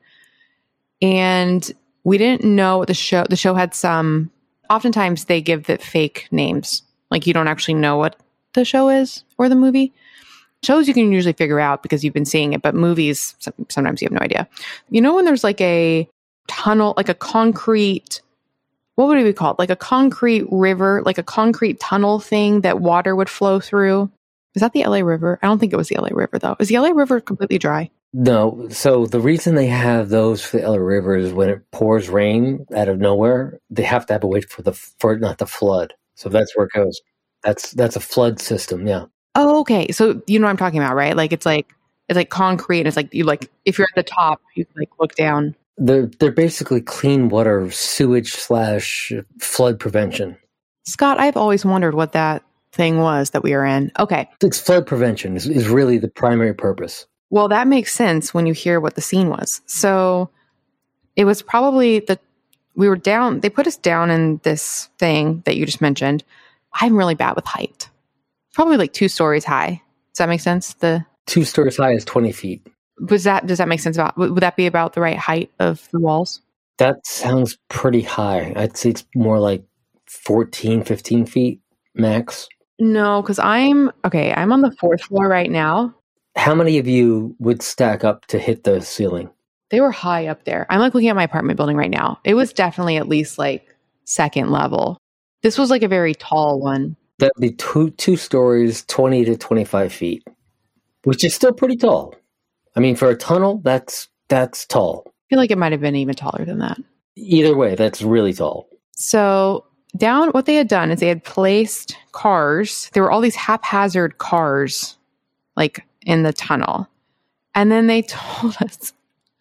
[SPEAKER 1] And we didn't know what the show had some, oftentimes they give the fake names. Like you don't actually know what the show is or the movie. Shows you can usually figure out because you've been seeing it, but movies, sometimes you have no idea. You know when there's like a tunnel, like a concrete, what would it be called? Like a concrete river, like a concrete tunnel thing that water would flow through. Is that the LA River? I don't think it was the LA River, though. Is the LA River completely dry?
[SPEAKER 2] No. So the reason they have those for the LA River is when it pours rain out of nowhere, they have to have a way for it not to flood. So that's where it goes. That's a flood system. Yeah.
[SPEAKER 1] Oh, okay. So you know what I'm talking about, right? Like it's like concrete. And it's like you like if you're at the top, you can like look down.
[SPEAKER 2] They're basically clean water sewage / flood prevention.
[SPEAKER 1] Scott, I've always wondered what that thing was that we were in. Okay.
[SPEAKER 2] It's flood prevention is really the primary purpose.
[SPEAKER 1] Well, that makes sense when you hear what the scene was. So it was probably we were down, they put us down in this thing that you just mentioned. I'm really bad with height. Probably like 2 stories high. Does that make sense?
[SPEAKER 2] 2 stories high is 20 feet.
[SPEAKER 1] Does that make sense? Would that be about the right height of the walls?
[SPEAKER 2] That sounds pretty high. I'd say it's more like 14, 15 feet max.
[SPEAKER 1] No, because I'm on the 4th floor right now.
[SPEAKER 2] How many of you would stack up to hit the ceiling?
[SPEAKER 1] They were high up there. I'm like looking at my apartment building right now. It was definitely at least like 2nd level. This was like a very tall one.
[SPEAKER 2] That'd be two stories, 20 to 25 feet, which is still pretty tall. I mean, for a tunnel, that's tall.
[SPEAKER 1] I feel like it might have been even taller than that.
[SPEAKER 2] Either way, that's really tall.
[SPEAKER 1] So what they had done is they had placed cars. There were all these haphazard cars like in the tunnel. And then they told us,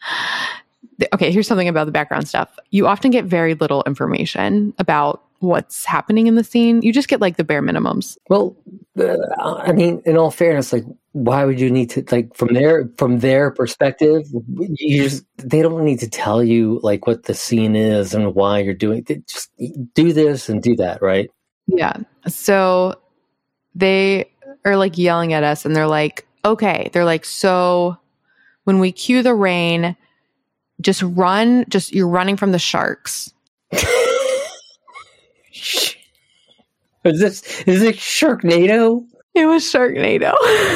[SPEAKER 1] okay, here's something about the background stuff. You often get very little information about what's happening in the scene. You just get like the bare minimums.
[SPEAKER 2] Well, I mean, in all fairness, like, why would you need to, like, from their perspective, they don't need to tell you like what the scene is and why you're doing it. Just do this and do that, right?
[SPEAKER 1] Yeah. So they are like yelling at us and they're like, okay, so when we cue the rain, just run, you're running from the sharks.
[SPEAKER 2] Is it Sharknado?
[SPEAKER 1] It was Sharknado.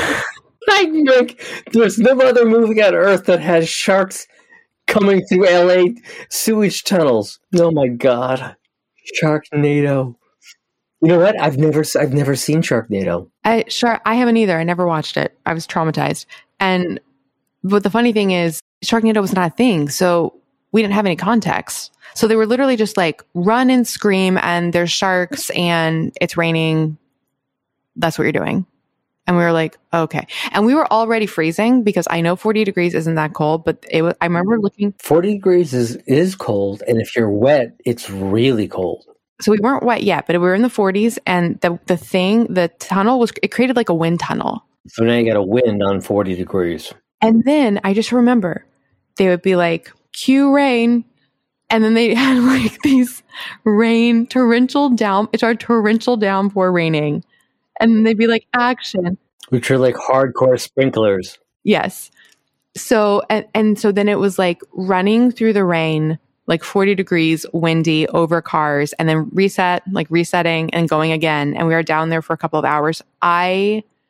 [SPEAKER 2] There's no other movie on Earth that has sharks coming through LA sewage tunnels. Oh my God, Sharknado! You know what? I've never seen Sharknado.
[SPEAKER 1] I haven't either. I never watched it. I was traumatized. But the funny thing is, Sharknado was not a thing, so we didn't have any context. So they were literally just like, run and scream, and there's sharks, and it's raining. That's what you're doing. And we were like, okay. And we were already freezing because I know 40 degrees isn't that cold, but I remember looking.
[SPEAKER 2] 40 degrees is cold, and if you're wet, it's really cold.
[SPEAKER 1] So we weren't wet yet, but we were in the 40s, and the tunnel it created like a wind tunnel.
[SPEAKER 2] So now you got a wind on 40 degrees.
[SPEAKER 1] And then I just remember they would be like, cue rain. And then they had like these torrential downpour raining. And then they'd be like, action.
[SPEAKER 2] Which are like hardcore sprinklers.
[SPEAKER 1] Yes. So, and so then it was like running through the rain, like 40 degrees, windy, over cars, and then resetting and going again. And we were down there for a couple of hours. I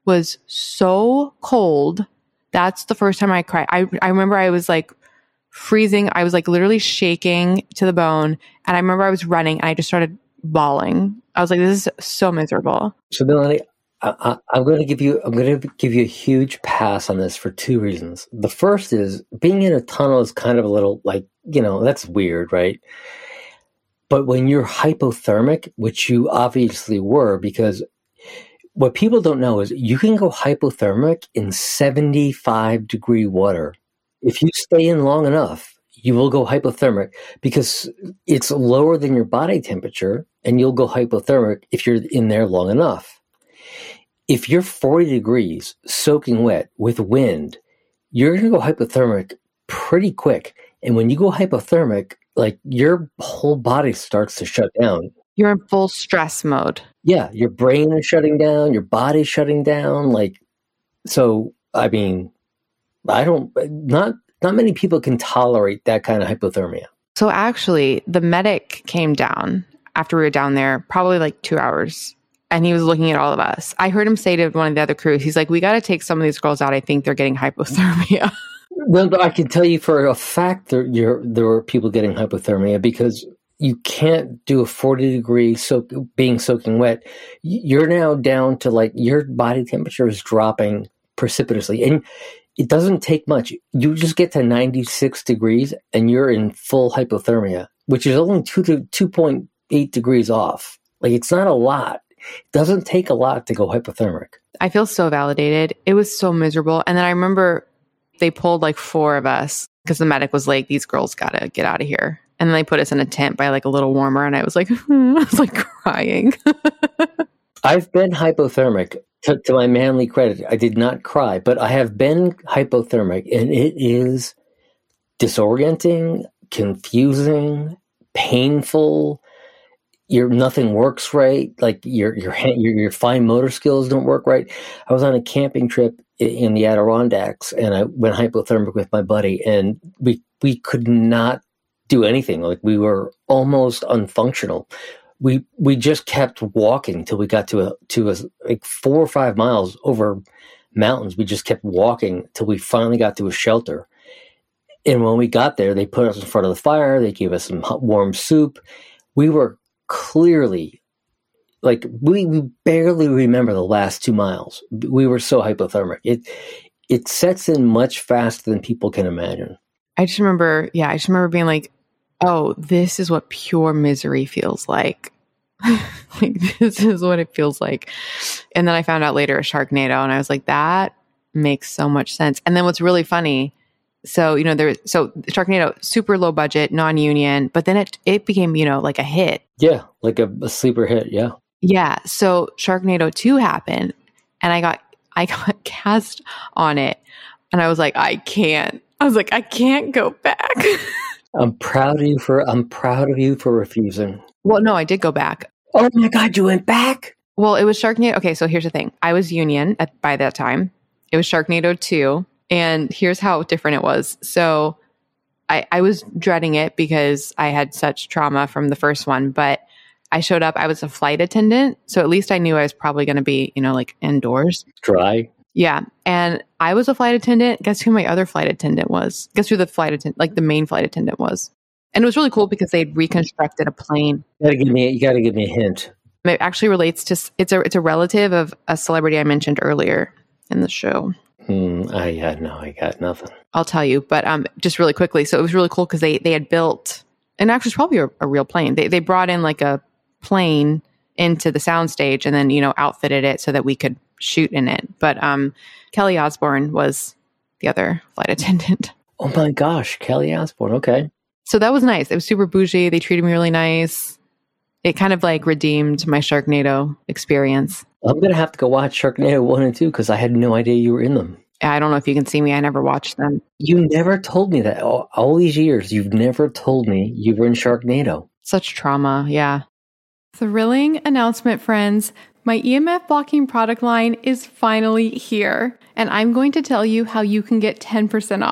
[SPEAKER 1] was so cold. That's the first time I cried. I remember I was like freezing. I was like literally shaking to the bone. And I remember I was running and I just started bawling. I was like, this is so miserable.
[SPEAKER 2] So Melanie, I'm going to give you a huge pass on this for two reasons. The first is being in a tunnel is kind of a little like, that's weird, right? But when you're hypothermic, which you obviously were, because what people don't know is you can go hypothermic in 75-degree water. If you stay in long enough, you will go hypothermic because it's lower than your body temperature, and you'll go hypothermic if you're in there long enough. If you're 40 degrees, soaking wet, with wind, you're going to go hypothermic pretty quick. And when you go hypothermic, like your whole body starts to shut down.
[SPEAKER 1] You're in full stress mode.
[SPEAKER 2] Yeah, your brain is shutting down, your body's shutting down. So, I mean, not many people can tolerate that kind of hypothermia.
[SPEAKER 1] So actually, the medic came down after we were down there, probably like 2 hours. And he was looking at all of us. I heard him say to one of the other crews, he's like, we got to take some of these girls out. I think they're getting hypothermia.
[SPEAKER 2] Well, but I can tell you for a fact there were people getting hypothermia because you can't do a 40-degree being soaking wet. You're now down to like your body temperature is dropping precipitously. And it doesn't take much. You just get to 96 degrees and you're in full hypothermia, which is only 2.8 degrees off. Like it's not a lot. It doesn't take a lot to go hypothermic.
[SPEAKER 1] I feel so validated. It was so miserable. And then I remember they pulled like 4 of us because the medic was like, these girls got to get out of here. And then they put us in a tent by like a little warmer. And I was like, I was like crying.
[SPEAKER 2] I've been hypothermic. To my manly credit, I did not cry, but I have been hypothermic, and it is disorienting, confusing, painful. Nothing works right. Like your fine motor skills don't work right. I was on a camping trip in the Adirondacks, and I went hypothermic with my buddy, and we could not do anything. Like we were almost unfunctional. We just kept walking till we got to a like 4 or 5 miles over mountains. We just kept walking till we finally got to a shelter. And when we got there, they put us in front of the fire. They gave us some hot, warm soup. We were clearly like we barely remember the last 2 miles. We were so hypothermic. It sets in much faster than people can imagine.
[SPEAKER 1] I just remember being like, oh, this is what pure misery feels like. Like, this is what it feels like. And then I found out later a Sharknado, and I was like, that makes so much sense. And then what's really funny, so Sharknado, super low budget, non-union, but then it became, like a hit.
[SPEAKER 2] Yeah, like a sleeper hit, yeah.
[SPEAKER 1] Yeah, so Sharknado 2 happened, and I got cast on it, and I was like, I can't go back.
[SPEAKER 2] I'm proud of you for refusing.
[SPEAKER 1] Well, no, I did go back.
[SPEAKER 2] Oh my God, you went back?
[SPEAKER 1] Well, it was Sharknado. Okay, so here's the thing. I was union by that time. It was Sharknado 2. And here's how different it was. So I was dreading it because I had such trauma from the first one. But I showed up. I was a flight attendant. So at least I knew I was probably going to be, like indoors.
[SPEAKER 2] Dry.
[SPEAKER 1] Yeah. And I was a flight attendant. Guess who my other flight attendant was? Guess who the flight attendant, like the main flight attendant was? And it was really cool because they'd reconstructed a plane.
[SPEAKER 2] You gotta give me a hint.
[SPEAKER 1] It actually relates to, it's a relative of a celebrity I mentioned earlier in the show.
[SPEAKER 2] I got nothing.
[SPEAKER 1] I'll tell you, but just really quickly. So it was really cool because they had built, and actually it's probably a real plane. They brought in like a plane into the soundstage and then, outfitted it so that we could shoot in it. But Kelly Osbourne was the other flight attendant.
[SPEAKER 2] Oh my gosh, Kelly Osbourne. Okay.
[SPEAKER 1] So that was nice. It was super bougie. They treated me really nice. It kind of like redeemed my Sharknado experience.
[SPEAKER 2] I'm going to have to go watch Sharknado 1 and 2 because I had no idea you were in them.
[SPEAKER 1] I don't know if you can see me. I never watched them.
[SPEAKER 2] You never told me that. All these years, you've never told me you were in Sharknado.
[SPEAKER 1] Such trauma, yeah. Thrilling announcement, friends. My EMF blocking product line is finally here. And I'm going to tell you how you can get 10% off.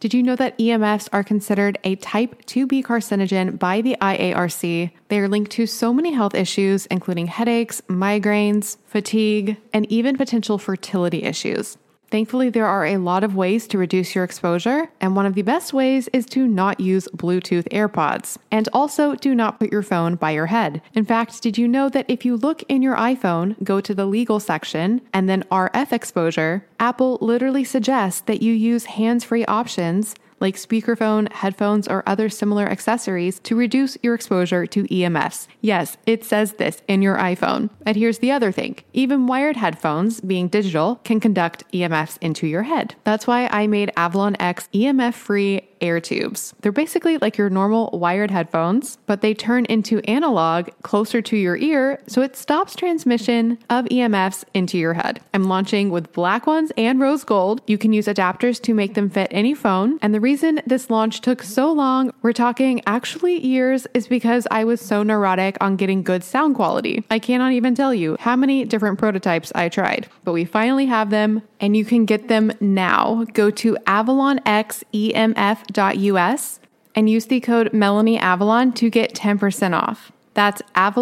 [SPEAKER 1] Did you know that EMFs are considered a type 2B carcinogen by the IARC? They are linked to so many health issues, including headaches, migraines, fatigue, and even potential fertility issues. Thankfully, there are a lot of ways to reduce your exposure, and one of the best ways is to not use Bluetooth AirPods. And also, do not put your phone by your head. In fact, did you know that if you look in your iPhone, go to the legal section, and then RF exposure, Apple literally suggests that you use hands-free options like speakerphone, headphones, or other similar accessories to reduce your exposure to EMFs. Yes, it says this in your iPhone. And here's the other thing. Even wired headphones, being digital, can conduct EMFs into your head. That's why I made Avalon X EMF-free air tubes. They're basically like your normal wired headphones, but they turn into analog closer to your ear, so it stops transmission of EMFs into your head. I'm launching with black ones and rose gold. You can use adapters to make them fit any phone. And the reason this launch took so long, we're talking actually years, is because I was so neurotic on getting good sound quality. I cannot even tell you how many different prototypes I tried, but we finally have them and you can get them now. Go to avalonxemf.us and use the code MelanieAvalon to get 10% off. That's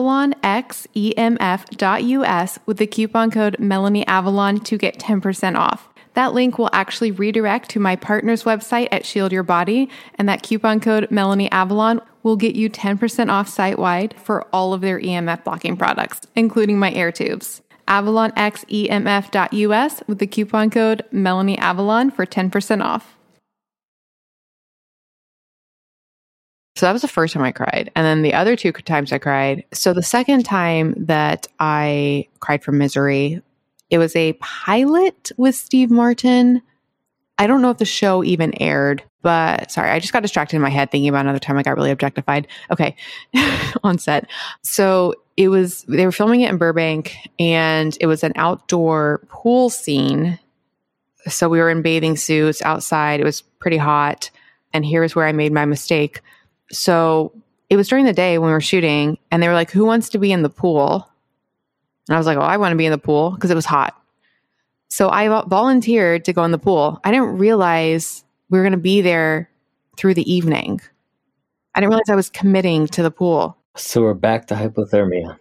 [SPEAKER 1] avalonxemf.us with the coupon code MelanieAvalon to get 10% off. That link will actually redirect to my partner's website at Shield Your Body, and that coupon code MelanieAvalon will get you 10% off site-wide for all of their EMF blocking products, including my air tubes. avalonxemf.us with the coupon code MelanieAvalon for 10% off. So that was the first time I cried. And then the other two times I cried. So the second time that I cried for Misery, it was a pilot with Steve Martin. I don't know if the show even aired, but sorry, I just got distracted in my head thinking about another time I got really objectified. Okay, on set. So they were filming it in Burbank, and it was an outdoor pool scene. So we were in bathing suits outside. It was pretty hot. And here's where I made my mistake. So it was during the day when we were shooting, and they were like, who wants to be in the pool? And I was like, oh, I want to be in the pool because it was hot. So I volunteered to go in the pool. I didn't realize we were going to be there through the evening. I didn't realize I was committing to the pool.
[SPEAKER 2] So we're back to hypothermia.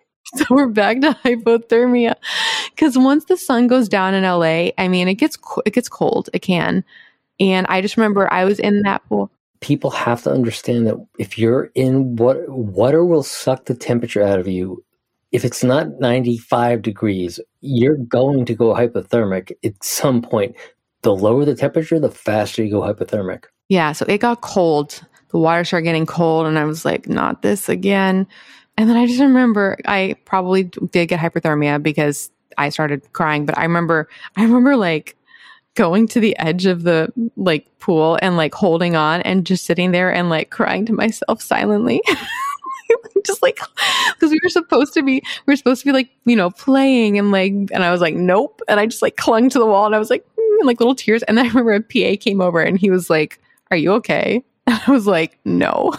[SPEAKER 1] Because once the sun goes down in LA, I mean, it gets cold. It can. And I just remember I was in that pool.
[SPEAKER 2] People have to understand that if you're in water will suck the temperature out of you. If it's not 95 degrees, you're going to go hypothermic at some point. The lower the temperature, the faster you go hypothermic.
[SPEAKER 1] Yeah, so it got cold. The water started getting cold, and I was like, not this again. And then I just remember I probably did get hypothermia because I started crying. But I remember like going to the edge of the like pool and like holding on and just sitting there and like crying to myself silently. Just like, because we were supposed to be like, you know, playing and like, and I was like, nope. And I just like clung to the wall and I was like, and like little tears. And then I remember a PA came over and he was like, are you okay? And I was like, no.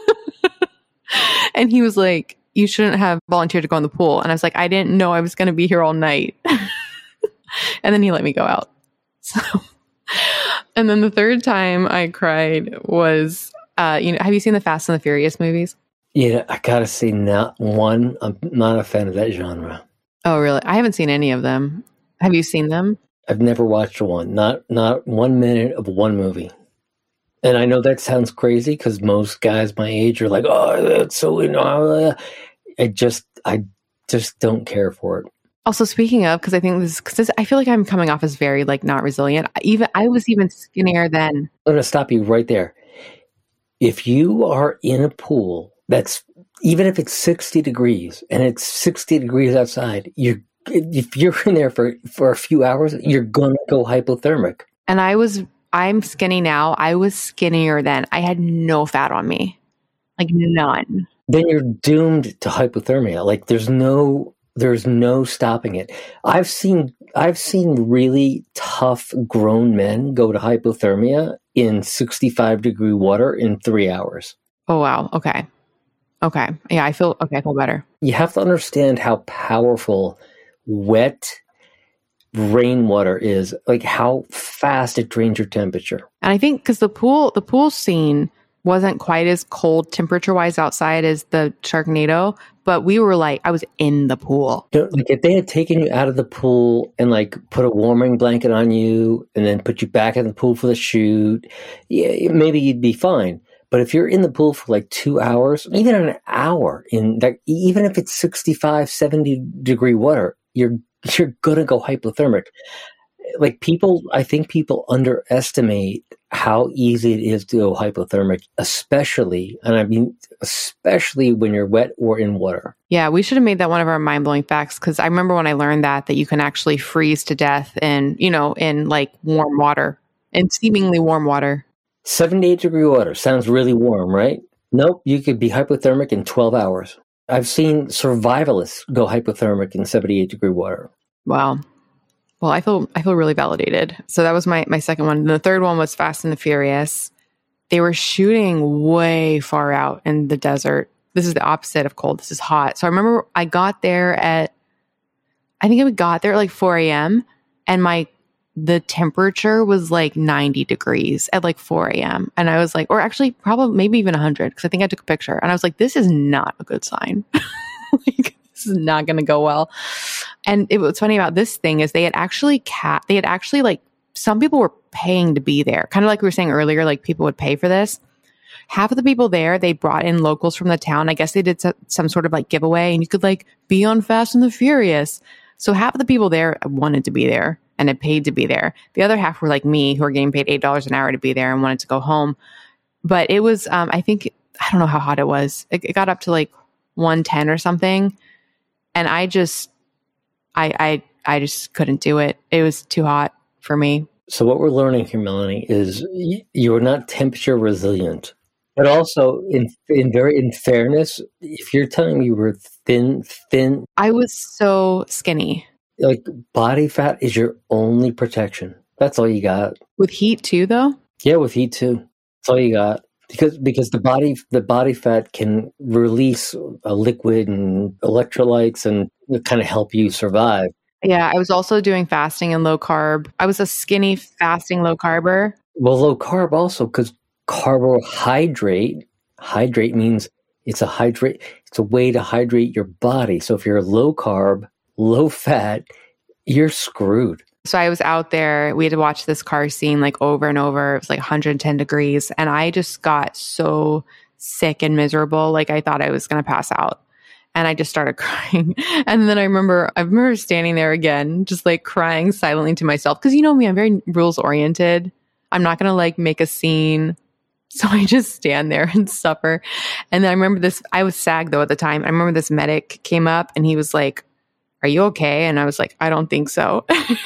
[SPEAKER 1] And he was like, you shouldn't have volunteered to go in the pool. And I was like, I didn't know I was going to be here all night. And then he let me go out. So, and then the third time I cried was, have you seen the Fast and the Furious movies?
[SPEAKER 2] Yeah, I gotta say, not one. I'm not a fan of that genre.
[SPEAKER 1] Oh, really? I haven't seen any of them. Have you seen them?
[SPEAKER 2] I've never watched one. Not 1 minute of one movie. And I know that sounds crazy because most guys my age are like, "Oh, that's so." I just don't care for it.
[SPEAKER 1] Also, speaking of, because I think because I feel like I'm coming off as very like not resilient. I was even skinnier then.
[SPEAKER 2] I'm gonna stop you right there. If you are in a pool that's, even if it's 60 degrees and it's 60 degrees outside, if you're in there for a few hours, you're going to go hypothermic.
[SPEAKER 1] And I'm skinny now. I was skinnier then. I had no fat on me. Like none.
[SPEAKER 2] Then you're doomed to hypothermia. Like there's no stopping it. I've seen really tough grown men go to hypothermia in 65 degree water in 3 hours.
[SPEAKER 1] Oh, wow. Okay. Yeah, I feel better.
[SPEAKER 2] You have to understand how powerful wet rainwater is, like how fast it drains your temperature.
[SPEAKER 1] And I think because the pool scene wasn't quite as cold temperature wise outside as the Sharknado, but we were like, I was in the pool.
[SPEAKER 2] You know, like if they had taken you out of the pool and like put a warming blanket on you and then put you back in the pool for the shoot, yeah, maybe you'd be fine. But if you're in the pool for like 2 hours, even an hour in that, even if it's 65, 70 degree water, you're going to go hypothermic. Like I think people underestimate how easy it is to go hypothermic, especially when you're wet or in water.
[SPEAKER 1] Yeah, we should have made that one of our mind-blowing facts, because I remember when I learned that you can actually freeze to death in like warm water, in seemingly warm water.
[SPEAKER 2] 78 degree water sounds really warm, right? Nope, you could be hypothermic in 12 hours. I've seen survivalists go hypothermic in 78 degree water.
[SPEAKER 1] Wow. Well, I feel really validated. So that was my second one. And the third one was Fast and the Furious. They were shooting way far out in the desert. This is the opposite of cold. This is hot. So I remember I got there at like 4 a.m. and the temperature was like 90 degrees at like 4 a.m. And I was like, or actually probably maybe even 100, because I think I took a picture. And I was like, this is not a good sign. Like, this is not going to go well. And what's funny about this thing is they had actually like, some people were paying to be there. Kind of like we were saying earlier, like people would pay for this. Half of the people there, they brought in locals from the town. I guess they did some sort of like giveaway, and you could like be on Fast and the Furious. So half of the people there wanted to be there and had paid to be there. The other half were like me, who are getting paid $8 an hour to be there and wanted to go home. But it was, I don't know how hot it was. It got up to like 110 or something. And I just couldn't do it. It was too hot for me.
[SPEAKER 2] So what we're learning here, Melanie, is you're not temperature resilient. But also, in fairness, if you're telling me you were thin,
[SPEAKER 1] I was so skinny.
[SPEAKER 2] Like body fat is your only protection. That's all you got.
[SPEAKER 1] With heat too, though?
[SPEAKER 2] Yeah, with heat too. That's all you got. Because the body fat can release a liquid and electrolytes and kind of help you survive.
[SPEAKER 1] Yeah, I was also doing fasting and low carb. I was a skinny fasting low carber.
[SPEAKER 2] Well, low carb also, because carbohydrate means it's a way to hydrate your body. So if you're low carb, low fat, you're screwed.
[SPEAKER 1] So I was out there, we had to watch this car scene like over and over. It was like 110 degrees. And I just got so sick and miserable. Like I thought I was going to pass out. And I just started crying. And then I remember standing there again, just like crying silently to myself. Cause you know me, I'm very rules oriented. I'm not going to like make a scene. So I just stand there and suffer. And then I remember I was SAG though at the time. I remember this medic came up and he was like, "Are you okay?" And I was like, "I don't think so."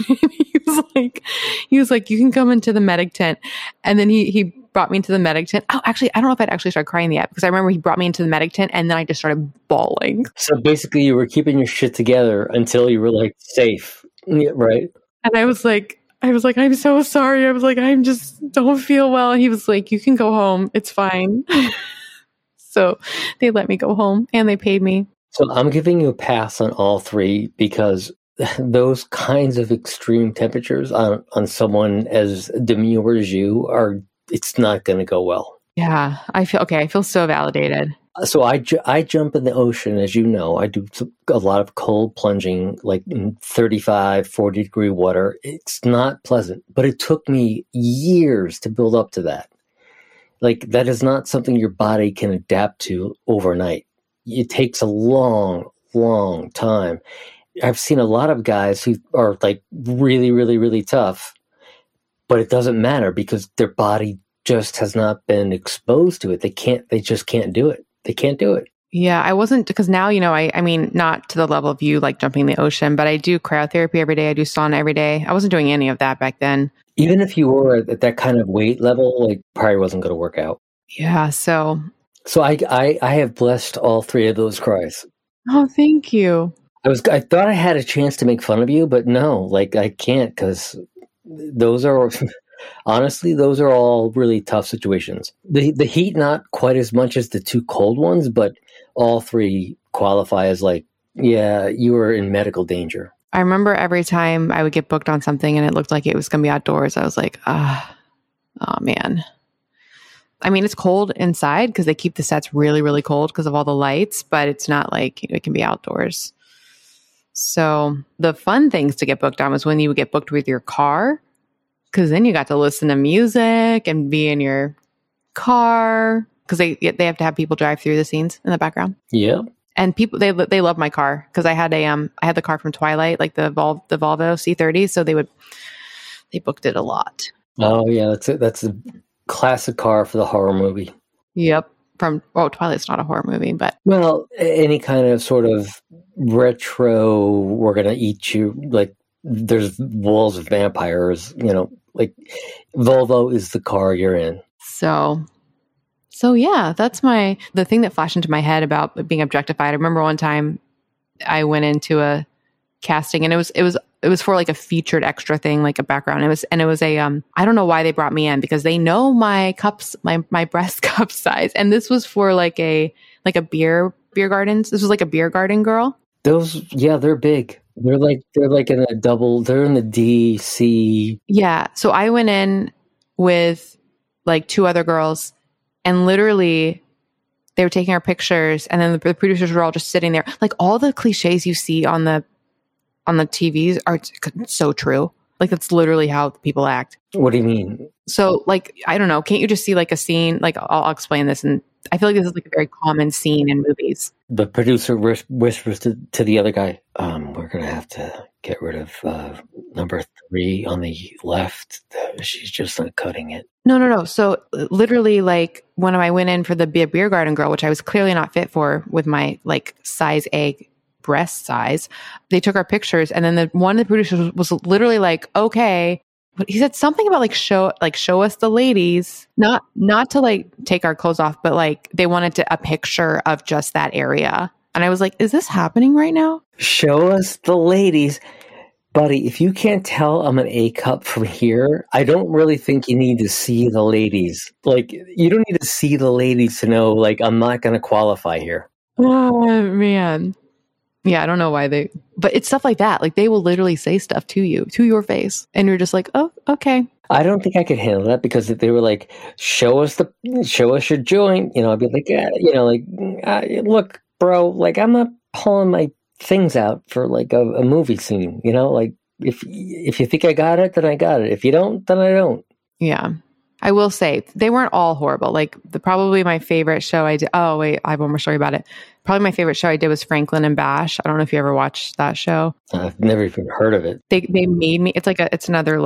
[SPEAKER 1] he was like, "You can come into the medic tent." And then he brought me into the medic tent. Oh, actually, I don't know if I'd actually started crying yet, because I remember he brought me into the medic tent and then I just started bawling.
[SPEAKER 2] So basically you were keeping your shit together until you were like safe. Yeah, right.
[SPEAKER 1] And I was like, "I'm so sorry." I was like, "I just don't feel well." And he was like, "You can go home. It's fine." So they let me go home and they paid me.
[SPEAKER 2] So I'm giving you a pass on all three, because those kinds of extreme temperatures on someone as demure as you it's not going to go well.
[SPEAKER 1] Yeah, I feel so validated.
[SPEAKER 2] So I jump in the ocean, as you know. I do a lot of cold plunging, like in 35, 40 degree water. It's not pleasant, but it took me years to build up to that. Like that is not something your body can adapt to overnight. It takes a long, long time. I've seen a lot of guys who are like really, really, really tough, but it doesn't matter because their body just has not been exposed to it. They just can't do it. They can't do it.
[SPEAKER 1] Yeah, I wasn't, because now, I mean, not to the level of you like jumping in the ocean, but I do cryotherapy every day. I do sauna every day. I wasn't doing any of that back then.
[SPEAKER 2] Even if you were at that kind of weight level, like probably wasn't going to work out.
[SPEAKER 1] Yeah, So
[SPEAKER 2] I have blessed all three of those cries.
[SPEAKER 1] Oh, thank you.
[SPEAKER 2] I thought I had a chance to make fun of you, but no, like I can't, because those are honestly, those are all really tough situations. The heat, not quite as much as the two cold ones, but all three qualify as like, yeah, you were in medical danger.
[SPEAKER 1] I remember every time I would get booked on something and it looked like it was going to be outdoors, I was like, oh man. I mean, it's cold inside because they keep the sets really, really cold because of all the lights, but it's not like, it can be outdoors. So the fun things to get booked on was when you would get booked with your car, because then you got to listen to music and be in your car, because they have to have people drive through the scenes in the background.
[SPEAKER 2] Yeah.
[SPEAKER 1] And people, they love my car because I had the car from Twilight, like the Volvo C30. So they booked it a lot.
[SPEAKER 2] Oh yeah, that's a classic car for the horror movie.
[SPEAKER 1] Yep. Twilight's not a horror movie, but
[SPEAKER 2] well, any kind of sort of retro, we're gonna eat you, like there's walls of vampires, like Volvo is the car you're in.
[SPEAKER 1] So yeah, that's the thing that flashed into my head about being objectified. I remember one time I went into a casting and it was for like a featured extra thing, like a background. It was I don't know why they brought me in, because they know my cups, my breast cup size. And this was for like a beer gardens. This was like a beer garden girl.
[SPEAKER 2] Those, yeah, they're big. They're like in a double, they're in the DC.
[SPEAKER 1] Yeah. So I went in with like two other girls, and literally they were taking our pictures, and then the producers were all just sitting there. Like all the cliches you see on the TVs are so true. Like that's literally how people act.
[SPEAKER 2] What do you mean?
[SPEAKER 1] So like, I don't know. Can't you just see like a scene? Like I'll explain this. And I feel like this is like a very common scene in movies.
[SPEAKER 2] The producer whispers to the other guy, we're going to have to get rid of number 3 on the left. She's just not cutting it.
[SPEAKER 1] No. So literally, like when I went in for the beer garden girl, which I was clearly not fit for with my like size A breast size, they took our pictures, and then one of the producers was literally like, okay. But he said something about show us the ladies, not to like take our clothes off, but like they wanted a picture of just that area. And I was like, is this happening right now?
[SPEAKER 2] Show us the ladies. Buddy, if you can't tell I'm an A cup from here, I don't really think you need to see the ladies. Like, you don't need to see the ladies to know, like, I'm not going to qualify here.
[SPEAKER 1] Oh, man. Yeah, I don't know why but it's stuff like that. Like they will literally say stuff to you, to your face. And you're just like, oh, okay.
[SPEAKER 2] I don't think I could handle that, because if they were like, show us your joint, I'd be like, yeah, look, bro, like I'm not pulling my things out for like a movie scene, like if you think I got it, then I got it. If you don't, then I don't.
[SPEAKER 1] Yeah. I will say they weren't all horrible. Like probably my favorite show I did. Oh wait, I have one more story about it. Probably my favorite show I did was Franklin and Bash. I don't know if you ever watched that show.
[SPEAKER 2] I've never even heard of it.
[SPEAKER 1] They made me. It's another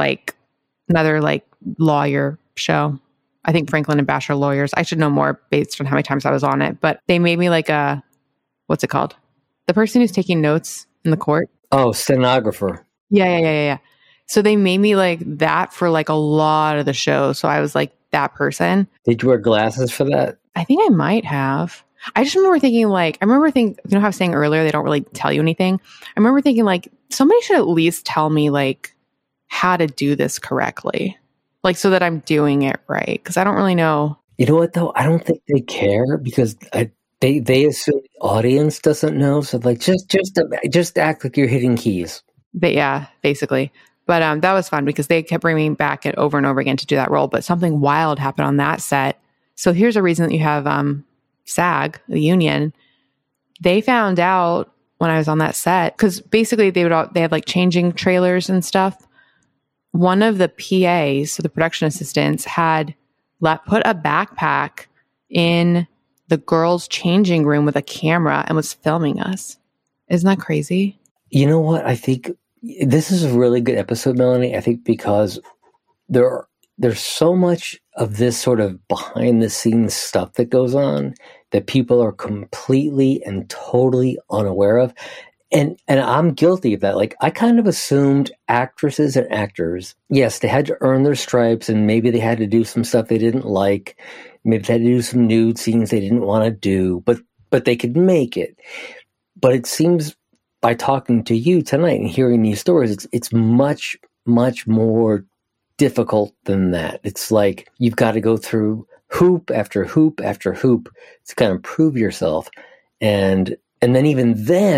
[SPEAKER 1] lawyer show. I think Franklin and Bash are lawyers. I should know more based on how many times I was on it. But they made me like what's it called? The person who's taking notes in the court.
[SPEAKER 2] Oh, stenographer.
[SPEAKER 1] Yeah. So they made me like that for like a lot of the show. So I was like that person.
[SPEAKER 2] Did you wear glasses for that?
[SPEAKER 1] I think I might have. I just remember thinking how I was saying earlier, they don't really tell you anything. I remember thinking like somebody should at least tell me like how to do this correctly. Like so that I'm doing it right. Cause I don't really know.
[SPEAKER 2] You know what though? I don't think they care, because they assume the audience doesn't know. So like just act like you're hitting keys.
[SPEAKER 1] But yeah, basically. But that was fun because they kept bringing me back over and over again to do that role. But something wild happened on that set. So here's a reason that you have SAG, the union. They found out when I was on that set, because basically they had like changing trailers and stuff. One of the PAs, so the production assistants, had put a backpack in the girls' changing room with a camera and was filming us. Isn't that crazy?
[SPEAKER 2] You know what? I think this is a really good episode, Melanie. I think because there's so much of this sort of behind the scenes stuff that goes on that people are completely and totally unaware of. And I'm guilty of that. Like, I kind of assumed actresses and actors, yes, they had to earn their stripes, and maybe they had to do some stuff they didn't like. Maybe they had to do some nude scenes they didn't want to do, but they could make it. But it seems by talking to you tonight and hearing these stories, it's much, much more difficult than that. It's like you've got to go through hoop after hoop after hoop to kind of prove yourself. And then even then,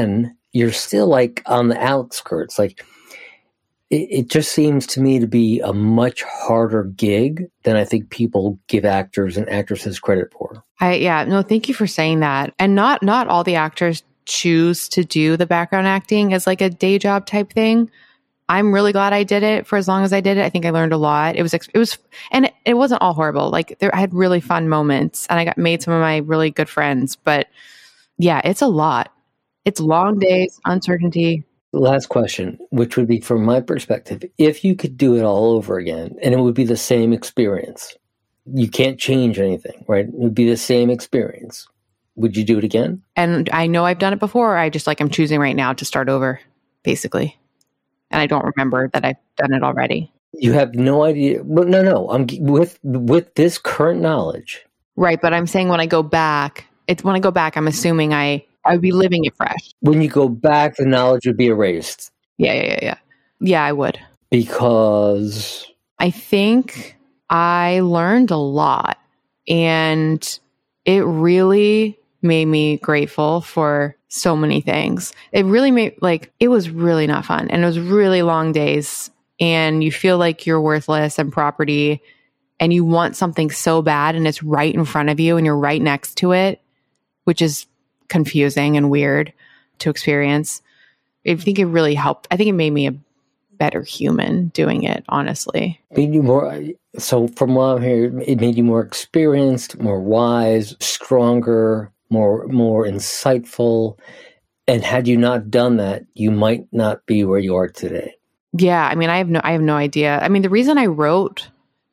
[SPEAKER 2] you're still like on the outskirts. Like it just seems to me to be a much harder gig than I think people give actors and actresses credit for.
[SPEAKER 1] No, thank you for saying that. And not all the actors choose to do the background acting as like a day job type thing. I'm really glad I did it for as long as I did it. I think I learned a lot. It was, and it wasn't all horrible. Like I had really fun moments, and I made some of my really good friends. But yeah, it's a lot. It's long days, uncertainty.
[SPEAKER 2] Last question, which would be from my perspective, if you could do it all over again and it would be the same experience, you can't change anything, right? It would be the same experience. Would you do it again? And
[SPEAKER 1] I know I've done it before. I'm choosing right now to start over, basically. And I don't remember that I've done it already.
[SPEAKER 2] You have no idea. Well, no. I'm with this current knowledge.
[SPEAKER 1] Right, but I'm saying when I go back, I'm assuming I would be living it fresh.
[SPEAKER 2] When you go back, the knowledge would be erased.
[SPEAKER 1] Yeah. Yeah, I would.
[SPEAKER 2] Because
[SPEAKER 1] I think I learned a lot, and it really made me grateful for so many things. It really made, it was really not fun, and it was really long days, and you feel like you're worthless and property, and you want something so bad, and it's right in front of you and you're right next to it, which is confusing and weird to experience. I think it really helped. I think it made me a better human doing it, honestly.
[SPEAKER 2] Made you more. So from what I'm hearing, it made you more experienced, more wise, stronger, more insightful. And had you not done that, you might not be where you are today.
[SPEAKER 1] Yeah, I mean, I have no idea. I mean, the reason I wrote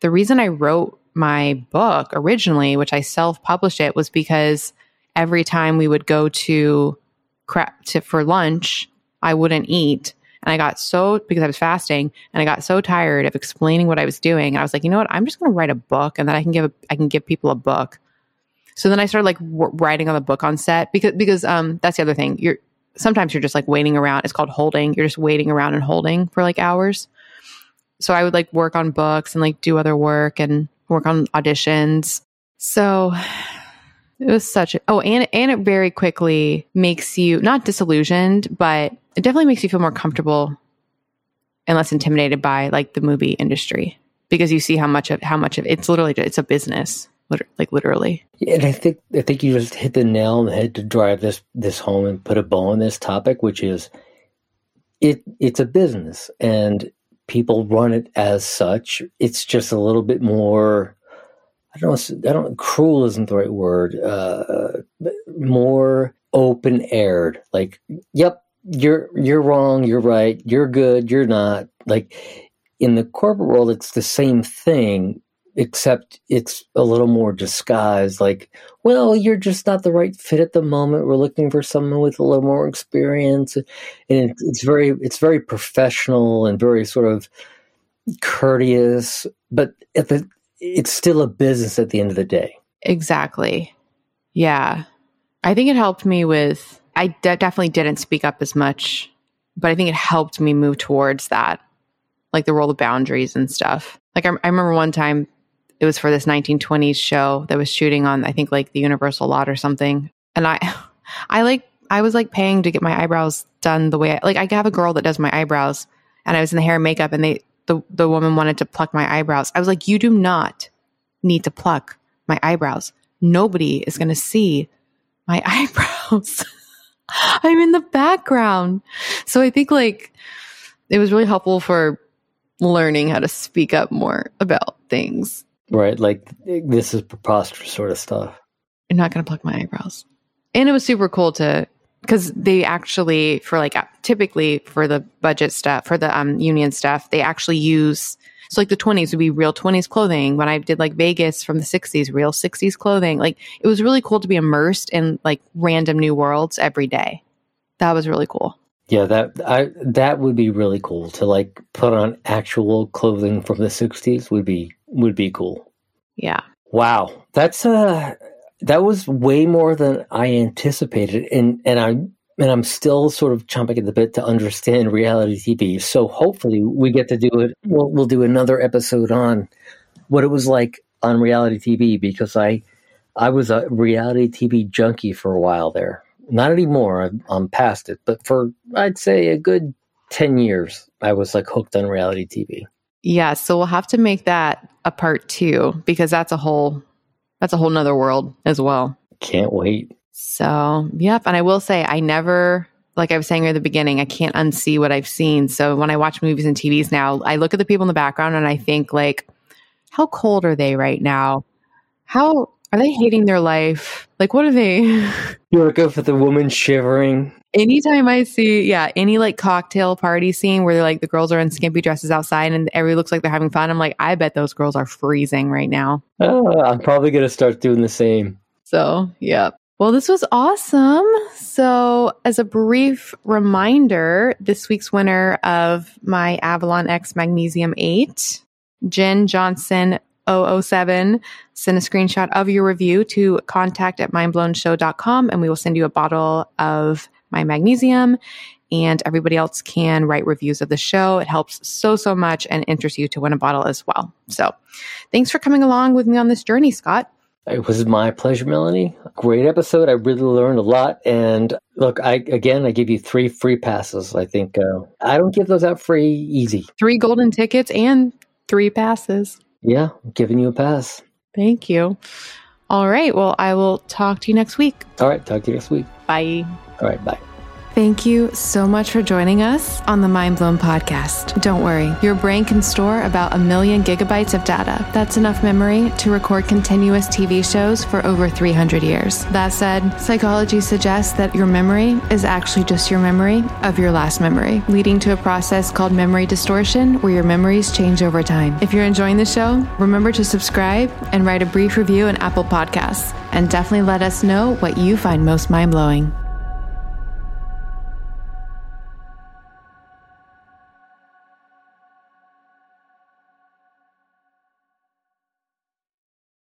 [SPEAKER 1] my book originally, which I self-published it, was because every time we would go for lunch, I wouldn't eat. And because I was fasting, and I got so tired of explaining what I was doing. And I was like, you know what? I'm just going to write a book, and then I can give people a book. So then I started writing on the book on set because that's the other thing. Sometimes you're just waiting around. It's called holding. You're just waiting around and holding for hours. So I would work on books and do other work and work on auditions. So it was and it very quickly makes you not disillusioned, but it definitely makes you feel more comfortable and less intimidated by the movie industry, because you see how much of it's a business, literally.
[SPEAKER 2] Yeah, and I think you just hit the nail on the head to drive this home and put a bow on this topic, which is it's a business and people run it as such. It's just a little bit more, cruel isn't the right word, more open-aired. Yep, you're wrong, you're right, you're good, you're not. In the corporate world, it's the same thing, except it's a little more disguised. Well, you're just not the right fit at the moment. We're looking for someone with a little more experience. And it's very professional and very sort of courteous, but it's still a business at the end of the day. Exactly.
[SPEAKER 1] Yeah. I think it helped me I definitely didn't speak up as much, but I think it helped me move towards that, the role of boundaries and stuff. I remember one time it was for this 1920s show that was shooting on, I think the Universal lot or something. And I was paying to get my eyebrows done the way I have a girl that does my eyebrows, and I was in the hair and makeup, and the woman wanted to pluck my eyebrows. I was like, you do not need to pluck my eyebrows. Nobody is going to see my eyebrows. I'm in the background. So I think it was really helpful for learning how to speak up more about things.
[SPEAKER 2] Right. This is preposterous sort of stuff.
[SPEAKER 1] You're not going to pluck my eyebrows. And it was super cool because they actually, typically for the budget stuff, for the union stuff, they actually use, so the 20s would be real 20s clothing. When I did Vegas from the 60s, real 60s clothing. It was really cool to be immersed in random new worlds every day. That was really cool.
[SPEAKER 2] Yeah, that would be really cool to put on actual clothing from the 60s would be cool.
[SPEAKER 1] Yeah.
[SPEAKER 2] Wow. That was way more than I anticipated, and I'm still sort of chomping at the bit to understand reality TV. So hopefully we get to do it. We'll do another episode on what it was like on reality TV, because I was a reality TV junkie for a while there. Not anymore. I'm past it. But for, I'd say, a good 10 years, I was like hooked on reality TV.
[SPEAKER 1] Yeah. So we'll have to make that a part 2 because that's a whole nother world as well.
[SPEAKER 2] Can't wait.
[SPEAKER 1] So, yep. And I will say, I never, like I was saying at the beginning, I can't unsee what I've seen. So when I watch movies and TVs now, I look at the people in the background and I think like, how cold are they right now? How are they hating their life? Like, what are they?
[SPEAKER 2] You want to go for the woman shivering?
[SPEAKER 1] Anytime I see, any like cocktail party scene where they're like the girls are in skimpy dresses outside and everybody looks like they're having fun, I'm like, I bet those girls are freezing right now.
[SPEAKER 2] Oh, I'm probably going to start doing the same.
[SPEAKER 1] So, yeah. Well, this was awesome. So, as a brief reminder, this week's winner of my Avalon X Magnesium 8, Jen Johnson 007, send a screenshot of your review to contact@mindblownshow.com and we will send you a bottle of my magnesium, and everybody else can write reviews of the show. It helps so much and enters you to win a bottle as well. So thanks for coming along with me on this journey, Scott.
[SPEAKER 2] It was my pleasure, Melanie. Great episode. I really learned a lot. And look, I give you 3 free passes. I think I don't give those out free easy.
[SPEAKER 1] 3 golden tickets and 3 passes.
[SPEAKER 2] Yeah, I'm giving you a pass.
[SPEAKER 1] Thank you. All right. Well, I will talk to you next week.
[SPEAKER 2] All right. Talk to you next week.
[SPEAKER 1] Bye.
[SPEAKER 2] All right. Bye.
[SPEAKER 1] Thank you so much for joining us on the Mind Blown podcast. Don't worry, your brain can store about 1 million gigabytes of data. That's enough memory to record continuous TV shows for over 300 years. That said, psychology suggests that your memory is actually just your memory of your last memory, leading to a process called memory distortion, where your memories change over time. If you're enjoying the show, remember to subscribe and write a brief review in Apple Podcasts. And definitely let us know what you find most mind-blowing.